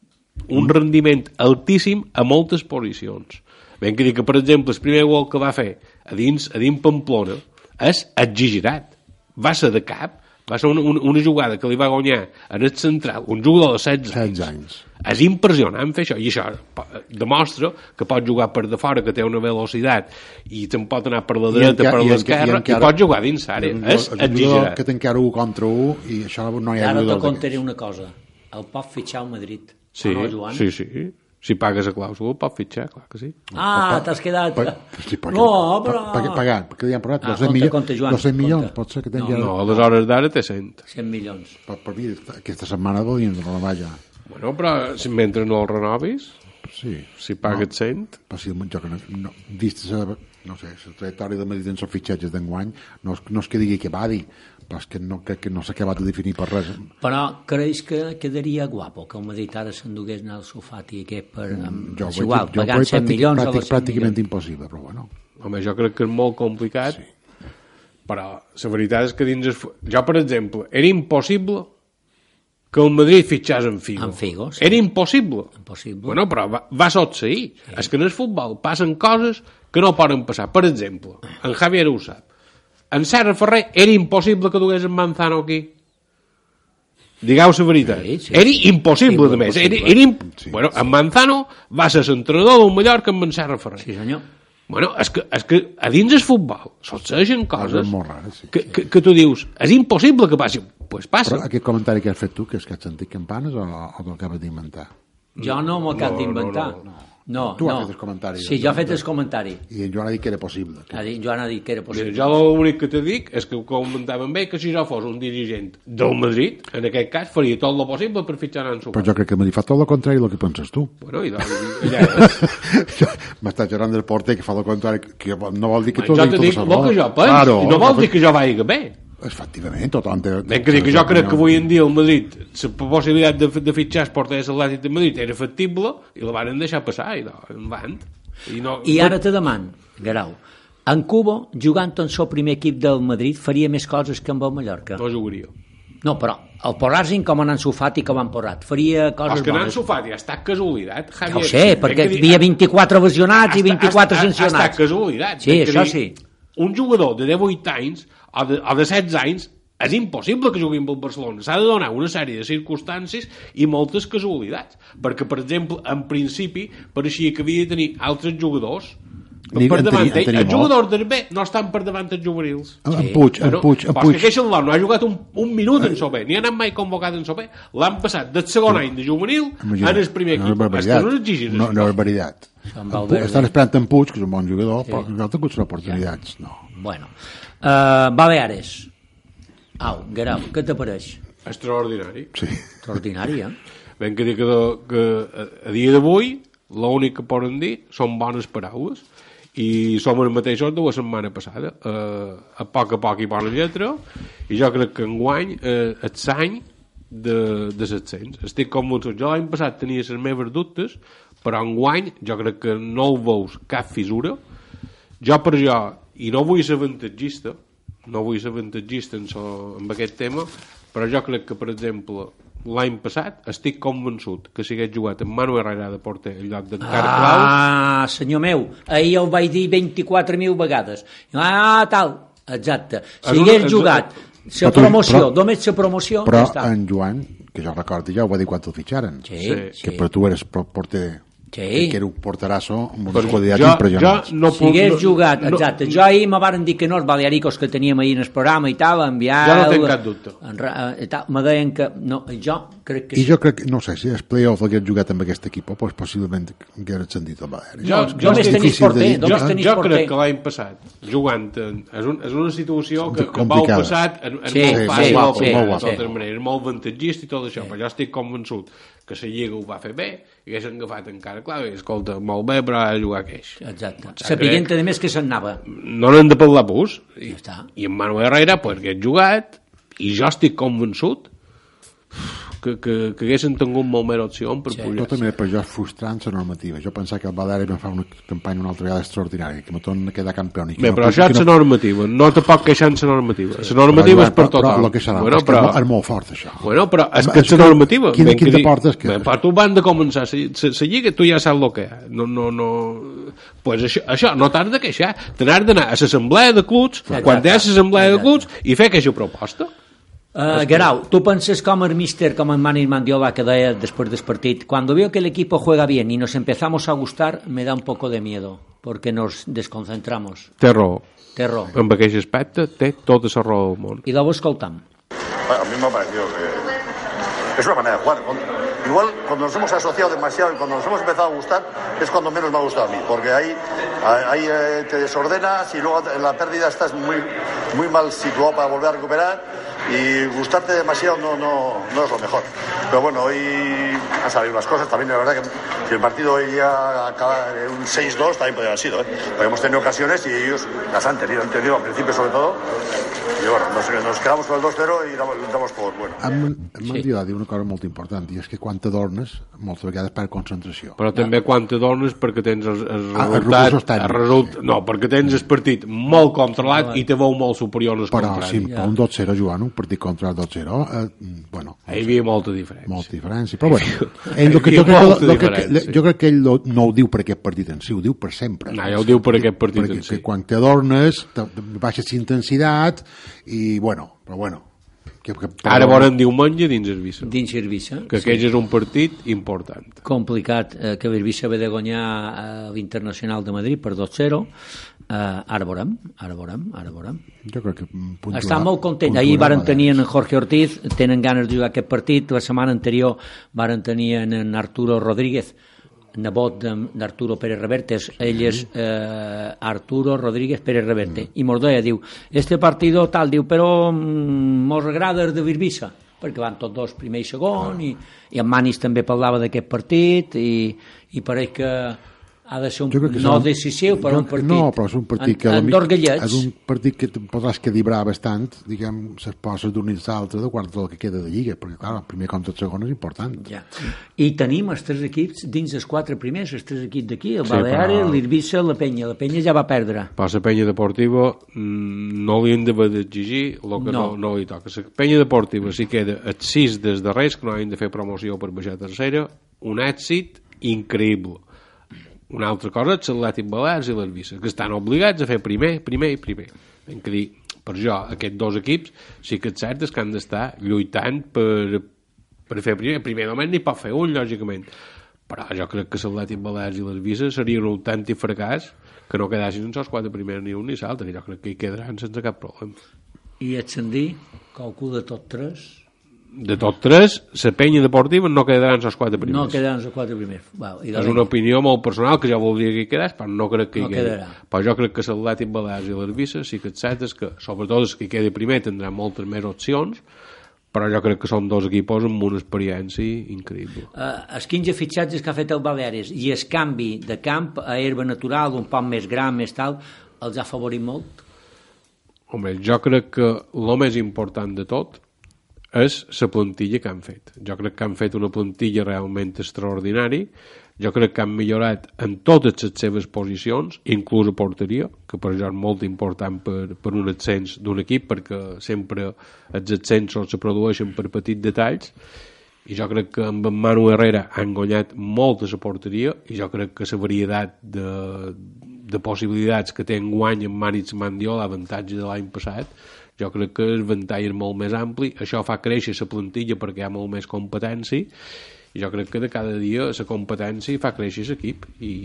un rendiment altíssim a moltes posicions. Ben que dir que, per exemple, el primer gol que va fer a dins, a dins Pamplona és exagerat. Va ser de cap, va ser una, una, una jugada que li va guanyar en el central, un jugador de setze anys. És impressionant fer això, i això demostra que pot jugar per de fora, que té una velocitat, i te'n pot anar per la dreta, per l'esquerra, i, i, i pot jugar dins l'àrea. És exagerat. Que té encara un contra un, i això no hi ha... Ara te contaré una cosa. El pot fitxar al Madrid. Sí, no, Joan? sí, sí. Si pagues a clàusula, pot fitxar, clar que sí. Ah, t'has quedat... Pa, sí, pa, no, però... Pa, pa, pagar, perquè li han pagat ah, dos cents milions, pot ser que tingui... No, no, aleshores d'ara té cent. cent milions. Per, per mi, aquesta setmana volien renovar ja. Bueno, però si mentre no el renovis, sí. Si pagues no, cent... Però si jo que no, no, vist la, no sé, la trajectòria de Madrid en els fitxatges d'enguany, no, no és que digui que va dir, però és que no, que, que no s'ha acabat de definir per res. Però creus que quedaria guapo que el Madrid ara s'endugués anar al Sofati aquest per... Amb, jo és igual, jo pagant cent milions o dos pràcticament impossible, però bueno. Home, jo crec que és molt complicat, sí. Però la veritat és que dins... El... Jo, per exemple, era impossible que el Madrid fitxés en Figo. En Figo, sí. Era impossible. Impossible. Bueno, però va, va succeir. Sí. És que en el futbol passen coses que no poden passar. Per exemple, en Javier ho sap. En Serra Ferrer era impossible que dugués en Manzano aquí. Digueu la veritat. Sí, sí. Era impossible, sí, de més. Era, era imp... sí, bueno, sí. En Manzano va ser l'entrenador del Mallorca amb en Serra Ferrer. Sí, senyor. Bueno, és que, és que a dins el futbol succeeixen coses molt rares, sí, que, que, que tu dius, és impossible que passi. Doncs pues passa. Però aquest comentari que has fet tu, que és que has sentit campanes o, o t'ho acabes d'inventar? Jo no m'ho acabo no, d'inventar. No, no, no. No, tu no. has fet el comentari. Sí, jo he fet el comentari. I en Joan ha dit que era possible. Que... Joan ha dit que era possible. Mira, jo l'únic que te dic és que ho comentàvem bé, que si jo fos un dirigent del Madrid, en aquest cas faria tot el possible per fitxar en Suárez. Però jo crec que el Madrid fa tot el contrari del que penses tu. Bueno, i doncs, ja és. M'està gerant del porter que fa el contrari, que no vol dir que tu... Jo te dic el que jo penso, claro, i no vol dir que jo vagi bé. Efectivament, tothom té... Ben que dir que jo crec que avui en dia el Madrid, la possibilitat de, de fitxar el porter de l'Atlètic de Madrid era factible i la van deixar passar i, no, van. I, no... I ara te deman, Guerau, en Cubo, jugant en el primer equip del Madrid, faria més coses que amb el Mallorca? No jugaria. No, però el Porrazin com en Ansu Fati que van Porrat faria coses bones. És que en Ansu Fati ha estat casualitat, Javier. Ja ho sé, perquè hi havia vint-i-quatre lesionats i vint-i-quatre sancionats. Ha estat casualitat. Sí, això sí. Un jugador de divuit anys o de, o de setze anys és impossible que jugui amb el Barcelona. S'ha de donar una sèrie de circumstàncies i moltes casualitats. Perquè, per exemple, en principi pareixia que havia de tenir altres jugadors Ni, per davant, tenia, tenia els jugadors del B no estan per davant els juvenils. En sí. Puig, en bueno, Puig, en Puig. Puig. Que aquest no ha jugat un, un minut en Sober, ni ha anat mai convocat en Sober. L'han passat del segon any de juvenil en el primer equip. No és veritat. No, no és veritat. Estan esperant en Puig, que és un bon jugador, sí. Però no ha tingut oportunitats. No. Bueno, uh, Baleares. Au, Guerau, què t'apareix? Extraordinari. Sí. Extraordinari, eh? Ben que dir que, que a, a dia d'avui l'únic que poden dir són bones paraules i som els mateixos de la setmana passada. Uh, a poc a poc hi bona lletra i jo crec que enguany uh, és l'any de, de set-cents. Estic convençut. Jo l'any passat tenia les meves dubtes, però enguany jo crec que no ho veus cap fissura. Jo per jo, i no vull ser avantatgista, no vull ser avantatgista en, so, en aquest tema, però jo crec que, per exemple, l'any passat estic convençut que si hagués jugat amb Manu Herrera de porter en lloc d'Encar Clau... Ah, senyor meu, ahir ho vaig dir vint-i-quatre mil vegades. Ah, tal, exacte. Si hagués jugat la promoció, però, només la promoció... Però ja en Joan, que jo recordo ja ho va dir quan el fitxaren, sí, que sí. per tu eres porter... Sí. Que era un porterasso amb unes qualitats impressionants. No si hagués no, jugat, exacte, no, jo ahir me varen dir que no, els balearicos que teníem ahir en el programa i tal, enviar... Jo no tinc cap dubte. Me deien que... No, jo crec que I sí. jo crec, no sé, si el play-off hagués jugat amb aquest equip, pues possiblement hagués ascendit el Baleares. Jo, jo, jo, tenis porter, jo, jo crec que l'any passat, jugant, en, és, un, és una situació que, que va al passat, és, és sí, molt fàcil, sí, molt, sí, molt, sí, sí. Manera, és molt avantatgista i tot això, sí. Però jo estic convençut que la Lliga ho va fer bé i haguessin agafat encara, clar, i escolta, molt bé, però ha de jugar queix. Exacte. Sapiguent, a més, que se'n anava. No n'hem de parlar pus. I, ja i en Manuel Herrera, pues, que ha jugat, i jo estic convençut que, que, que haguessin tingut molt més opció per sí. pujar. Tot també per jo és frustrant la normativa. Jo pensava que el Baleares va fer una campanya una altra vegada extraordinària, que me torna a quedar campió. Bé, no però això és la no... normativa. No te pot queixar en la normativa. La sí. normativa però, és per tothom. Però, però, però, bueno, però, és molt fort, això. Bueno, però és que és la normativa. Quina, quina dir, portes que... Bé, però tu van de començar la lliga, tu ja saps el que hi ha. No, no, no... Pues això, això no t'has de queixar. Te n'has d'anar a l'assemblea de clubs, sí, quan hi ha l'assemblea de clubs, i fer aquesta proposta. Uh, Guerau, ¿tú piensas como el mister, como el Manny Mandiola que da después del partido? Cuando veo que el equipo juega bien y nos empezamos a gustar, me da un poco de miedo, porque nos desconcentramos. Té raó. Té raó. En aquest aspecte té tota la raó del món. I luego escoltam. A mí me ha parecido que es una manera de jugar. Igual cuando nos hemos asociado demasiado y cuando nos hemos empezado a gustar es cuando menos me ha gustado a mí, porque ahí, ahí eh, te desordenas y luego en la pérdida estás muy, muy mal situado para volver a recuperar. Y gustarte demasiado no, no, no es lo mejor. Pero bueno, hoy han salido unas cosas. También es verdad que si el partido hoy ya acaba un seis dos, también podría haber sido, ¿eh? Porque hemos tenido ocasiones y ellos las han tenido, han tenido al principio sobre todo. I bueno, nos, nos quedamos con el dos cero i damos, damos por bueno. Em sí. M'ha dit una cosa molt important, i és que quan t'adornes, moltes vegades per concentració. Però també ah. quan t'adornes perquè tens el, el resultat... Ah, el result, no, perquè tens el partit molt controlat ah, i te veu molt superior als però, contraris. Sí, però un dos zero jugant, un partit contra el dos zero, eh, bueno... Hi havia molta diferència. Molta diferència, però bueno... Ell, que, jo, crec que, que, jo crec que ell no ho diu per aquest partit en si, ho diu per sempre. No, ja ho diu per aquest partit en si. Perquè quan t'adornes, baixes intensitat i, bueno, però bueno... Que, que, però... Ara volen diumenge dins Eivissa. Dins Eivissa. Que sí. Aquell és un partit important. Complicat, eh, que Eivissa ve de guanyar eh, l'Internacional de Madrid per dos zero. Eh, ara veurem, ara veurem, ara veurem. Jo crec que puntuarà, està molt content. Ahir varen tenir en Jorge Ortiz, tenen ganes de jugar aquest partit. La setmana anterior varen tenir en Arturo Rodríguez, nebot d'Arturo Pérez Reverte, ell és eh, Arturo Rodríguez Pérez Reverte, mm. i mos deia, diu, este partido tal, diu, però mm, mos agrada el de Eivissa, perquè van tots dos primer i segon, ah. i, i en Manis també parlava d'aquest partit, i, i pareix que ha de ser un, no un, decisiu, però un partit... No, però és un partit que... En, en és un partit que podràs calibrar bastant, diguem, les poses d'un i l'altre de quart del que queda de Lliga, perquè, clar, el primer contra el segon és important. Ja. I tenim els tres equips dins els quatre primers, els tres equips d'aquí, el sí, Baleares, però... l'Eivissa, la Penya. La Penya ja va perdre. Per la Penya Deportiva no li hem d'exigir el que no. No, no li toca. La Penya Deportiva sí queda els sis des darrers, que no han de fer promoció per baixar tercera, un èxit increïble. Una altra cosa és l'Atlètic Balears i l'Eivissa, que estan obligats a fer primer, primer i primer. Ben que dir, per jo, aquests dos equips sí que és cert que han d'estar lluitant per, per fer primer. Primer només n'hi pot fer un, lògicament. Però jo crec que l'Atlètic Balears i l'Eivissa seria un autèntic fracàs que no quedassin en els quatre primers ni un ni l'altre, i jo crec que hi quedaran sense cap problema. I ascendir, qualcú de tot tres? De tot tres, la penya deportiva no quedaran els quatre primers. No quedaran els quatre primers. Wow, és una opinió molt personal, que jo voldria que hi quedés, però no crec que hi no quedi. Quedarà. Però jo crec que l'Atlètic Balears i l'Eivissa sí que és cert és que, sobretot els que hi quedi primer, tindran moltes més opcions, però jo crec que són dos equipos amb una experiència increïble. Uh, els quinze fitxatges que ha fet el Baleares i el canvi de camp a herba natural, un poc més gran, més tal, els ha favorit molt? Home, jo crec que el més important de tot és la plantilla que han fet. Jo crec que han fet una plantilla realment extraordinària. Jo crec que han millorat en totes les seves posicions, inclús a porteria, que per això és molt important per, per un ascens d'un equip, perquè sempre els ascensos se produeixen per petits detalls, i jo crec que amb en Manu Herrera han guanyat molt a la porteria, i jo crec que la varietat de, de possibilitats que té en guany en Maritz Mandiola, l'avantatge de l'any passat, jo crec que el ventall és molt més ampli, això fa créixer la plantilla perquè hi ha molt més competència, i jo crec que de cada dia la competència fa créixer l'equip,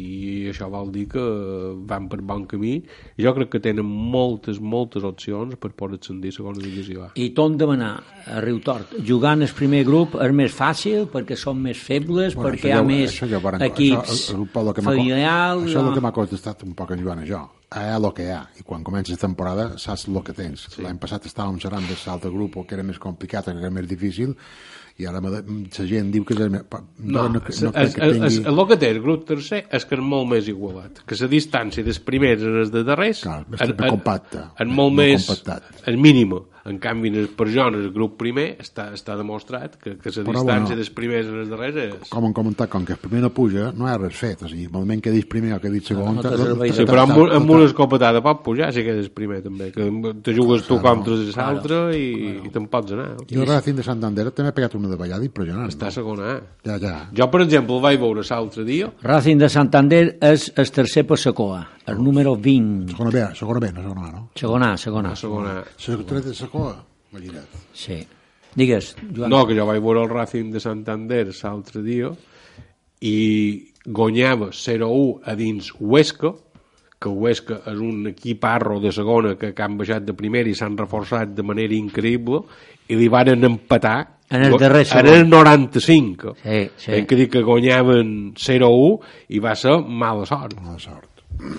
i això vol dir que van per bon camí, i jo crec que tenen moltes, moltes opcions per poder ascendir a segona divisió. I torn demanar a Riutort, jugant el primer grup és més fàcil perquè són més febles, bueno, perquè hi ha ja, més equips filials... Això és el que m'ha contestat un poc en Joan a jo. Hi ha el que hi ha, i quan comença la temporada saps el que tens. Sí. L'any passat estàvem xerrant de l'altre grup que era més complicat, que era més difícil, i ara la gent diu que és més... No, no, no, no es, que tingui... es, el que té el grup tercer és que és molt més igualat, que la distància dels primers i dels de darrers Clar, és, és, compacte, és molt més... és mínima. En canvi, per jo, en el grup primer està, està demostrat que, que la Però, distància bueno, dels primers i dels darrers és... Com han comentat, com que el primer no puja, no hi ha res fet. O sigui, el moment que dits primer o que dits segon... No, no sí, però amb, amb una escopetada pot pujar si quedes primer, també. Que te jugues tu contra l'altre i, i te'n pots anar. I el Racing de Santander també ha pegat una davallada impressionant. Està segona, eh? Ja, ja. Jo, per exemple, el vaig veure l'altre dia. Racing de Santander és el tercer per Sacoa, el número vint. Segona B, segona B, no segona A, no? Segona A, segona A. Segona A. Segona A de Sacoa. Sí. Digues, Joan. No, que jo vaig veure el Racing de Santander l'altre dia i guanyava zero a u a dins Huesca, que Huesca és un equip arro de segona que, que han baixat de primera i s'han reforçat de manera increïble, i li van empatar en el darrer segon. En el noranta-cinc. Sí, sí. Vam dir que guanyaven zero a u i va ser mala sort. Mala sort.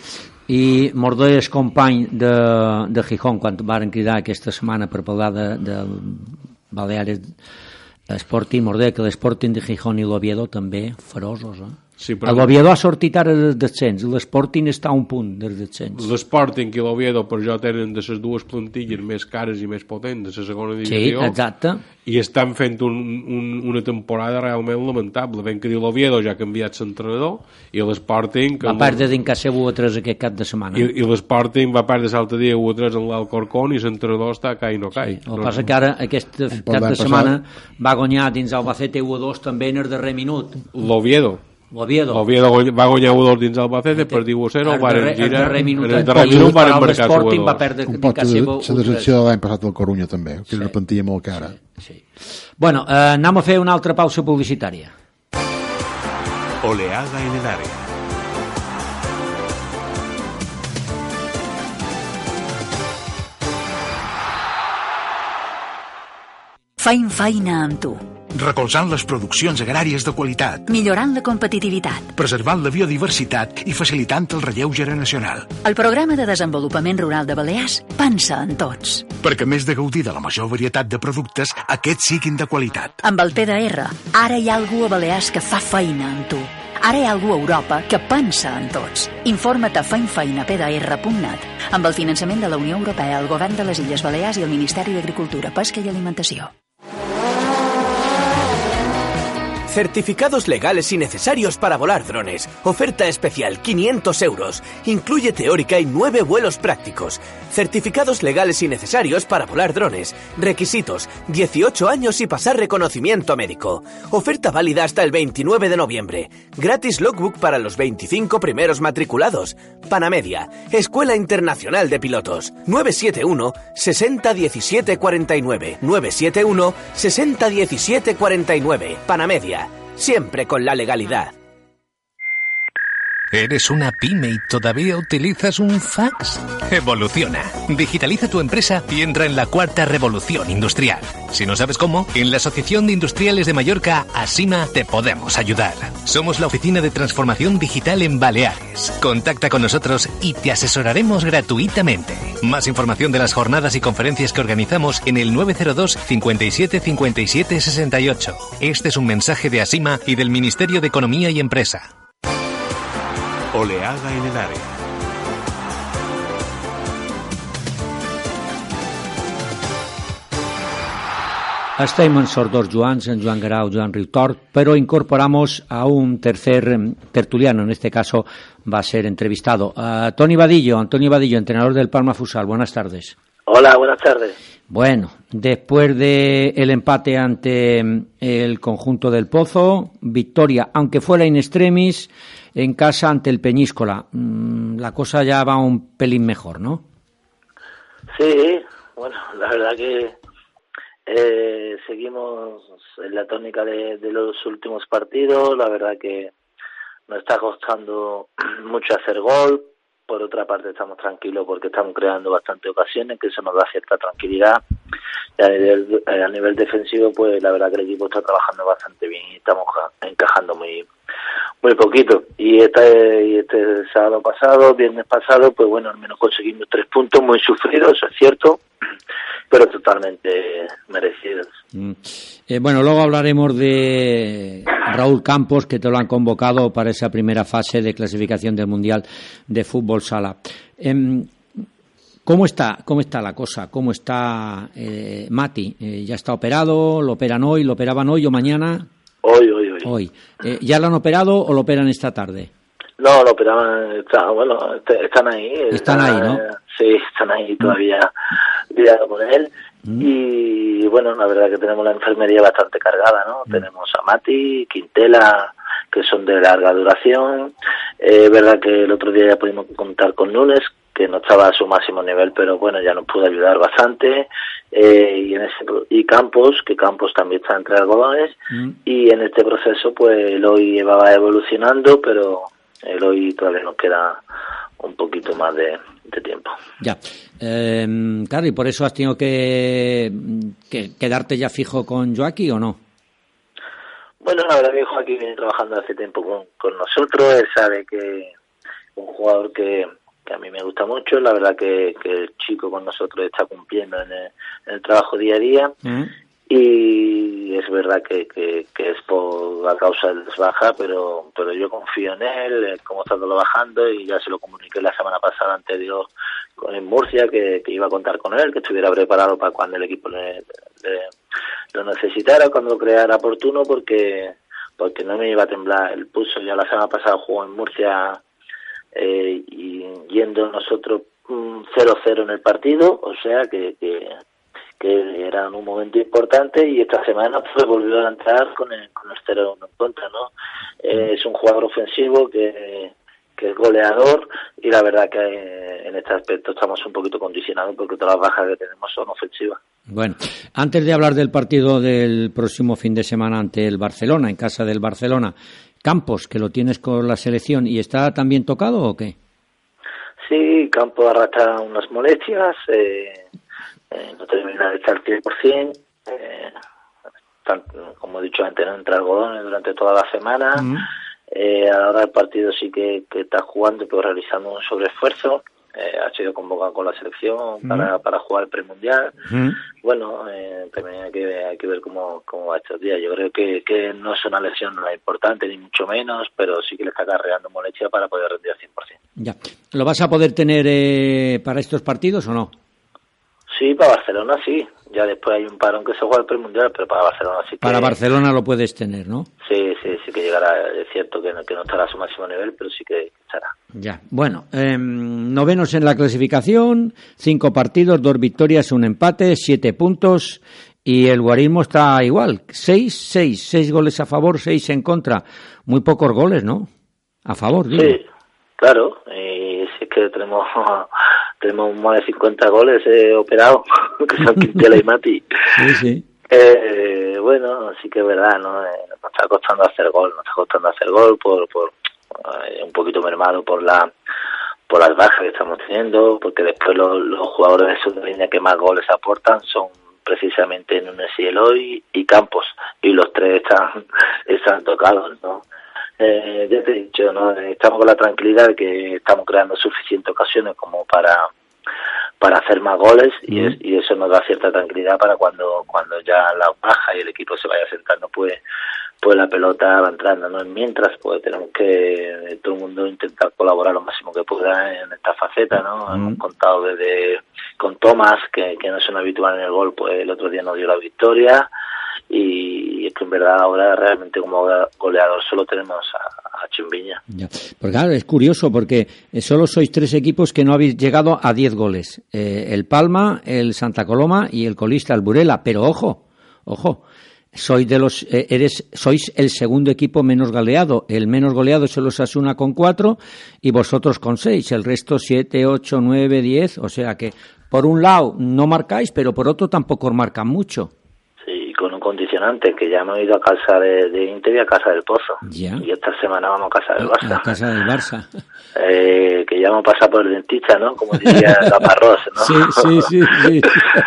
I Mordé és company de, de Gijón quan varen cridar aquesta setmana per parlar de, de Baleares Sporting, Mordé, que l'Sporting de Gijón i l'Oviedo també ferosos, eh? Sí, però... L'Oviedo ha sortit ara del descens, l'Sporting està a un punt del descens. L'Sporting i l'Oviedo per jo tenen de les dues plantilles més cares i més potents de la segona divisió. Sí, exacte. I estan fent un, un, una temporada realment lamentable. Ben que dir l'Oviedo ja ha canviat l'entrenador i l'Sporting... Va perdre d'Incasebo u a tres aquest cap de setmana. I, i l'Sporting va perdre l'altre dia u a tres en l'Alcorcón i l'entrenador està cai no cai. Sí. El que passa que ara aquest cap de setmana va guanyar dins Albacete u a dos també en el darrer minut. L'Oviedo. L'Oviedo. L'Oviedo va guanyar u a dos dins Albacete per dir u a zero, varen girar, el darrer minut, en el darrer minut varen marcar u a dos. Va perdre un pot de la decepció de l'any passat del Corunya també, que sí. És una plantilla molt cara. Sí, sí. Bueno, eh, anem a fer una altra pausa publicitària. Oleada en el área. Faim feina amb tu. Recolzant les produccions agràries de qualitat. Millorant la competitivitat. Preservant la biodiversitat i facilitant el relleu generacional. El programa de desenvolupament rural de Balears pensa en tots. Perquè a més de gaudir de la major varietat de productes, aquests siguin de qualitat. Amb el P D R, ara hi ha algú a Balears que fa feina amb tu. Ara hi ha algú a Europa que pensa en tots. Informa't a faimfeina p d r punt net amb el finançament de la Unió Europea, el Govern de les Illes Balears i el Ministeri d'Agricultura, Pesca i Alimentació. Certificados legales y necesarios para volar drones. Oferta especial, quinientos euros. Incluye teórica y nueve vuelos prácticos. Certificados legales y necesarios para volar drones. Requisitos, dieciocho años y pasar reconocimiento médico. Oferta válida hasta el veintinueve de noviembre. Gratis logbook para los veinticinco primeros matriculados. Panamedia, Escuela Internacional de Pilotos. nueve siete uno, sesenta diecisiete cuarenta y nueve. nueve siete uno, sesenta diecisiete cuarenta y nueve. Panamedia. Siempre con la legalidad. ¿Eres una pyme y todavía utilizas un fax? Evoluciona. Digitaliza tu empresa y entra en la cuarta revolución industrial. Si no sabes cómo, en la Asociación de Industriales de Mallorca, ASIMA, te podemos ayudar. Somos la oficina de transformación digital en Baleares. Contacta con nosotros y te asesoraremos gratuitamente. Más información de las jornadas y conferencias que organizamos en el nueve cero dos, cincuenta y siete, cincuenta y siete, sesenta y ocho. Este es un mensaje de ASIMA y del Ministerio de Economía y Empresa. Oleada en el área. Estem en sos dos Joans, en Joan Garau, Joan Riutort, pero incorporamos a un tercer tertuliano, en este caso va a ser entrevistado. Uh, Toni Vadillo, Antonio Vadillo, entrenador del Palma Futsal. Buenas tardes. Hola, buenas tardes. Bueno, después del empate ante el conjunto del Pozo, victoria, aunque fuera in extremis, en casa ante el Peñíscola. La cosa ya va un pelín mejor, ¿no? Sí, bueno, la verdad que eh, seguimos en la tónica de, de los últimos partidos. La verdad que nos está costando mucho hacer gol. Por otra parte estamos tranquilos porque estamos creando bastantes ocasiones, que eso nos da cierta tranquilidad. Y a nivel, a nivel defensivo, pues la verdad que el equipo está trabajando bastante bien y estamos encajando muy muy poquito. Y este, y este sábado pasado, viernes pasado, pues bueno, al menos conseguimos tres puntos muy sufridos, eso es cierto, pero totalmente merecidos. Mm. Eh, bueno, luego hablaremos de Raúl Campos, que te lo han convocado para esa primera fase de clasificación del Mundial de Fútbol Sala. Eh, ¿Cómo está, cómo está la cosa? ¿Cómo está eh, Mati? Eh, ¿Ya está operado? ¿Lo operan hoy? ¿Lo operaban hoy o mañana? Hoy, hoy, hoy. Hoy. Eh, ¿Ya lo han operado o lo operan esta tarde? No, lo operaban, está, bueno, están ahí. Están, están ahí, ¿no? Eh, sí, están ahí todavía lidiando con él. Mm. Y bueno, la verdad que tenemos la enfermería bastante cargada, ¿no? Mm. Tenemos a Mati, Quintela, que son de larga duración. Es eh, verdad que el otro día ya pudimos contar con Núñez, que no estaba a su máximo nivel, pero bueno, ya nos pudo ayudar bastante. Eh, y en ese y Campos, que Campos también está entre algodones, mm. y en este proceso pues Eloy va evolucionando, pero Eloy todavía nos queda un poquito más de, de tiempo. Ya, eh, claro, y por eso has tenido que, que quedarte ya fijo con Joaquín, ¿o no? Bueno, la verdad que Joaquín viene trabajando hace tiempo con, con nosotros. Él sabe que es un jugador que que a mí me gusta mucho. La verdad que, que el chico con nosotros está cumpliendo en el, en el trabajo día a día. Mm. Y es verdad que, que, que es por la causa del desbaja, pero pero yo confío en él, en cómo está trabajando, y ya se lo comuniqué la semana pasada ante Dios en Murcia, que, que iba a contar con él, que estuviera preparado para cuando el equipo le, le, lo necesitara, cuando lo creara oportuno, porque porque no me iba a temblar el pulso. Ya la semana pasada jugó en Murcia, Eh, y yendo nosotros um, cero cero en el partido, o sea que, que que era un momento importante, y esta semana pues volvió a entrar con el, con el cero uno en contra, ¿no? Eh, es un jugador ofensivo que, que es goleador, y la verdad que eh, en este aspecto estamos un poquito condicionados porque todas las bajas que tenemos son ofensivas. Bueno, antes de hablar del partido del próximo fin de semana ante el Barcelona, en casa del Barcelona, Campos, que lo tienes con la selección, ¿y está también tocado o qué? Sí, Campos arrastra unas molestias, eh, eh, no termina de estar cien por ciento, eh, tanto, como he dicho antes, no entra algodones durante toda la semana. Uh-huh. eh, a la hora del partido sí que, que está jugando, pero realizando un sobreesfuerzo. Eh, ha sido convocado con la selección uh-huh. para, para jugar el premundial. Uh-huh. Bueno, eh, también hay que, hay que ver cómo, cómo va estos días. Yo creo que, que no es una lesión nada importante, ni mucho menos, pero sí que le está acarreando molestia para poder rendir al cien por ciento. Ya. ¿Lo vas a poder tener eh, para estos partidos o no? Sí, para Barcelona sí. Ya después hay un parón que se juega el premundial, pero para Barcelona sí que... Para Barcelona lo puedes tener, ¿no? Sí, sí, sí que llegará. Es cierto que no, que no estará a su máximo nivel, pero sí que estará. Ya, bueno, eh, novenos en la clasificación, cinco partidos, dos victorias, un empate, siete puntos, y el guarismo está igual, seis, seis, seis goles a favor, seis en contra. Muy pocos goles, ¿no? A favor, digo. Sí, claro, y si es que tenemos... Tenemos más de cincuenta goles eh, operados, que son Quintela y Mati. Sí, sí. Eh, bueno, sí que es verdad, ¿no? Eh, nos está costando hacer gol, nos está costando hacer gol por, por eh, un poquito mermado por la por las bajas que estamos teniendo, porque después los, los jugadores de segunda línea que más goles aportan son precisamente Núñez y Eloy y Campos, y los tres están, están tocados, ¿no? Eh, ya te he dicho, ¿no? Estamos con la tranquilidad de que estamos creando suficientes ocasiones como para para hacer más goles, y, es, y eso nos da cierta tranquilidad para cuando cuando ya la baja y el equipo se vaya sentando, pues pues la pelota va entrando, ¿no? Mientras, pues tenemos que todo el mundo intentar colaborar lo máximo que pueda en esta faceta, ¿no? Mm. Hemos contado desde con Tomás, que, que no es un habitual en el gol, pues el otro día nos dio la victoria, y es que en verdad ahora realmente como goleador solo tenemos a, a Chimbiña. Ya. Porque claro, es curioso porque solo sois tres equipos que no habéis llegado a diez goles, eh, el Palma, el Santa Coloma y el colista, el Burela, pero ojo, ojo, sois de los, eh, eres, sois el segundo equipo menos goleado, el menos goleado es el Osasuna con cuatro y vosotros con seis, el resto siete, ocho, nueve, diez, o sea que por un lado no marcáis, pero por otro tampoco marcan mucho. Con un condicionante, que ya hemos ido a casa de, de Inter y a casa del Pozo. Ya. Y esta semana vamos a casa del Barça. A casa del Barça. Eh, que ya hemos pasado por el dentista, ¿no? Como diría Caparrós, ¿no? Sí, sí, sí. sí.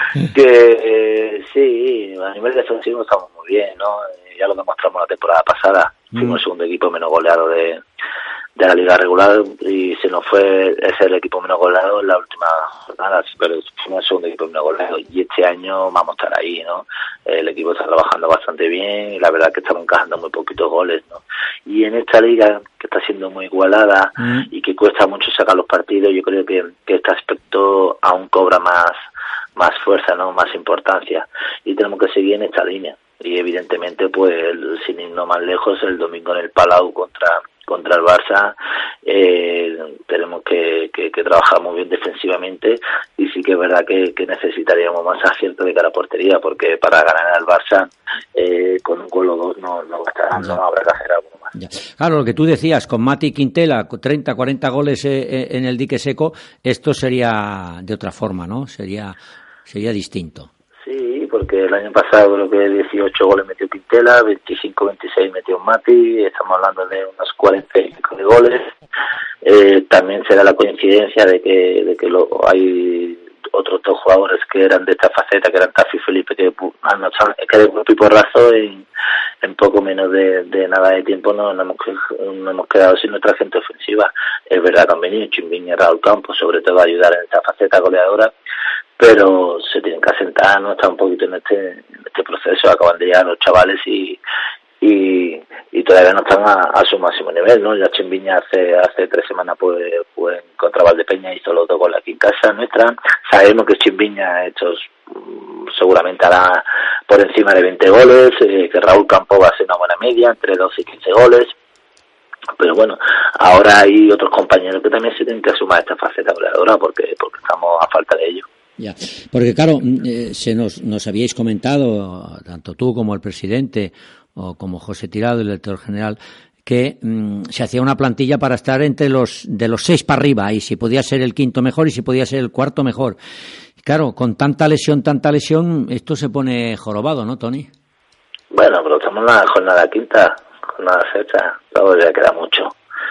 que eh, sí, a nivel defensivo estamos muy bien, ¿no? Eh, ya lo demostramos la temporada pasada. Mm. Fuimos el segundo equipo menos goleado de, de la liga regular y se nos fue ese el equipo menos goleado en la última jornada, pero fuimos el segundo equipo menos goleado y este año vamos a estar ahí, ¿no? El equipo está trabajando bastante bien y la verdad es que estamos encajando muy poquitos goles, ¿no? Y en esta liga que está siendo muy igualada mm. y que cuesta mucho sacar los partidos, yo creo que, que este aspecto aún cobra más más fuerza, ¿no? Más importancia, y tenemos que seguir en esta línea. Y evidentemente, pues, sin irnos más lejos, el domingo en el Palau contra contra el Barça, eh, tenemos que, que, que trabajar muy bien defensivamente, y sí que es verdad que, que necesitaríamos más acierto de cara a portería, porque para ganar al Barça eh, con un gol o dos no, no, no, no habrá que hacer algo más. Ya. Claro, lo que tú decías, con Mati y Quintela, treinta, cuarenta goles eh, en el dique seco, esto sería de otra forma, ¿no? Sería, sería distinto. Sí, porque el año pasado creo que dieciocho goles metió Quintela, veinticinco, veintiséis metió Mati, estamos hablando de unos cuarenta y cinco de goles. Eh, también será la coincidencia de que de que lo, hay otros dos jugadores que eran de esta faceta, que eran Tafi y Felipe, que que de un piporrazo en, en poco menos de, de nada de tiempo no, no, hemos, no hemos quedado sin nuestra gente ofensiva. Es verdad que han venido Chimbiña y Raúl Campos, sobre todo a ayudar en esta faceta goleadora, pero se tienen que asentar, ¿no? Está un poquito en este en este proceso, acaban de llegar los chavales y y, y todavía no están a, a su máximo nivel, ¿no? Ya Chimbiña hace hace tres semanas pues, pues contra Valdepeña hizo los dos goles aquí en casa nuestra. Sabemos que Chimbiña estos seguramente hará por encima de veinte goles, eh, que Raúl Campos va a hacer una buena media, entre doce y quince goles. Pero bueno, ahora hay otros compañeros que también se tienen que sumar a esta faceta goleadora porque porque estamos a falta de ello. Ya, porque claro, eh, se nos, nos habíais comentado, tanto tú como el presidente, o como José Tirado, el director general, que mmm, se hacía una plantilla para estar entre los, de los seis para arriba, y si podía ser el quinto mejor, y si podía ser el cuarto mejor. Claro, con tanta lesión, tanta lesión, esto se pone jorobado, ¿no, Tony? Bueno, pero estamos en la jornada quinta, jornada sexta, todavía queda mucho.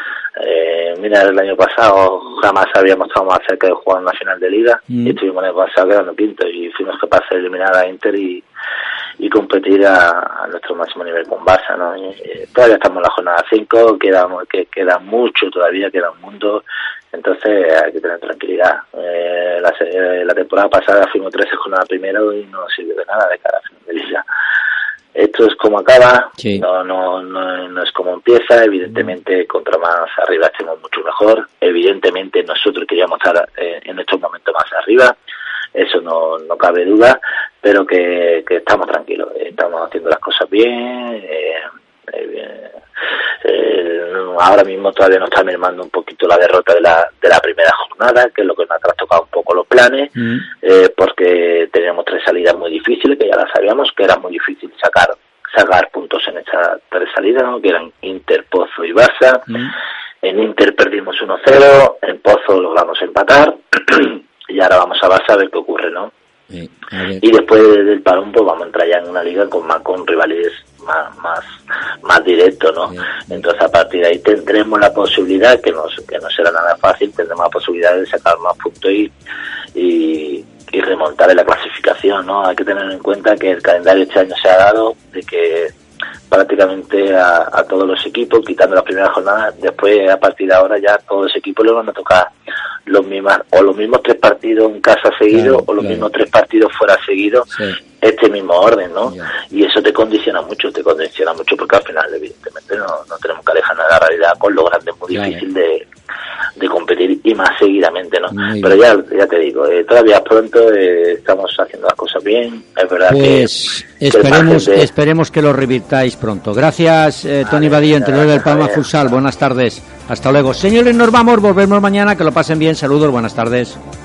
Eh, mira, el año pasado jamás habíamos estado más cerca de jugar una final de liga mm. y estuvimos en el pasado quedando quinto y fuimos capaces de eliminar a Inter y, y competir a, a nuestro máximo nivel con Barça, ¿no? Y, eh, todavía estamos en la jornada cinco, queda, que, queda mucho todavía, queda un mundo, entonces hay que tener tranquilidad. Eh, la, eh, la temporada pasada fuimos trece jornadas primero y no sirvió de nada de cara a final de liga. Esto es como acaba, sí. no, no, no, no es como empieza. Evidentemente, contra más arriba estemos mucho mejor. Evidentemente, nosotros queríamos estar eh, en estos momentos más arriba. Eso no, no cabe duda, pero que, que estamos tranquilos. Estamos haciendo las cosas bien. Eh, eh, eh, ahora mismo todavía nos está mermando un poquito la derrota de la, de la primera jornada, que es lo que nos ha trastocado un poco los planes, mm. eh, porque teníamos tres salidas muy difíciles, que ya las sabíamos, que era muy difícil sacar sacar puntos en estas tres salidas, ¿no? Que eran Inter, Pozo y Barça. Mm. En Inter perdimos uno cero, en Pozo logramos empatar, y ahora vamos a Barça a ver qué ocurre, ¿no? Sí, y después del parón pues vamos a entrar ya en una liga con más con rivales más más más directos, ¿no? Sí, sí. Entonces a partir de ahí tendremos la posibilidad, que no, que no será nada fácil, tendremos la posibilidad de sacar más puntos y, y, y remontar en la clasificación, ¿no? Hay que tener en cuenta que el calendario este año se ha dado de que prácticamente a, a todos los equipos, quitando las primeras jornadas, después a partir de ahora ya todos los equipos les van a tocar los mismos, o los mismos tres partidos en casa seguidos, claro, o los claro. mismos tres partidos fuera seguidos, sí. este mismo orden, ¿no? Yeah. Y eso te condiciona mucho, te condiciona mucho porque al final evidentemente no, no tenemos que alejarnos de la realidad, con lo grande es muy claro. difícil de, de competir y más seguidamente, ¿no? Muy Pero ya ya te digo, eh, todavía es pronto, eh, estamos haciendo las cosas bien, es verdad pues que... esperemos que de... esperemos que lo revirtáis pronto. Gracias, eh, Tony vale, Badillo, entrenador del Palma Futsal. Buenas tardes. Hasta luego. Señores, nos vamos, volvemos mañana, que lo pasen bien. Saludos, buenas tardes.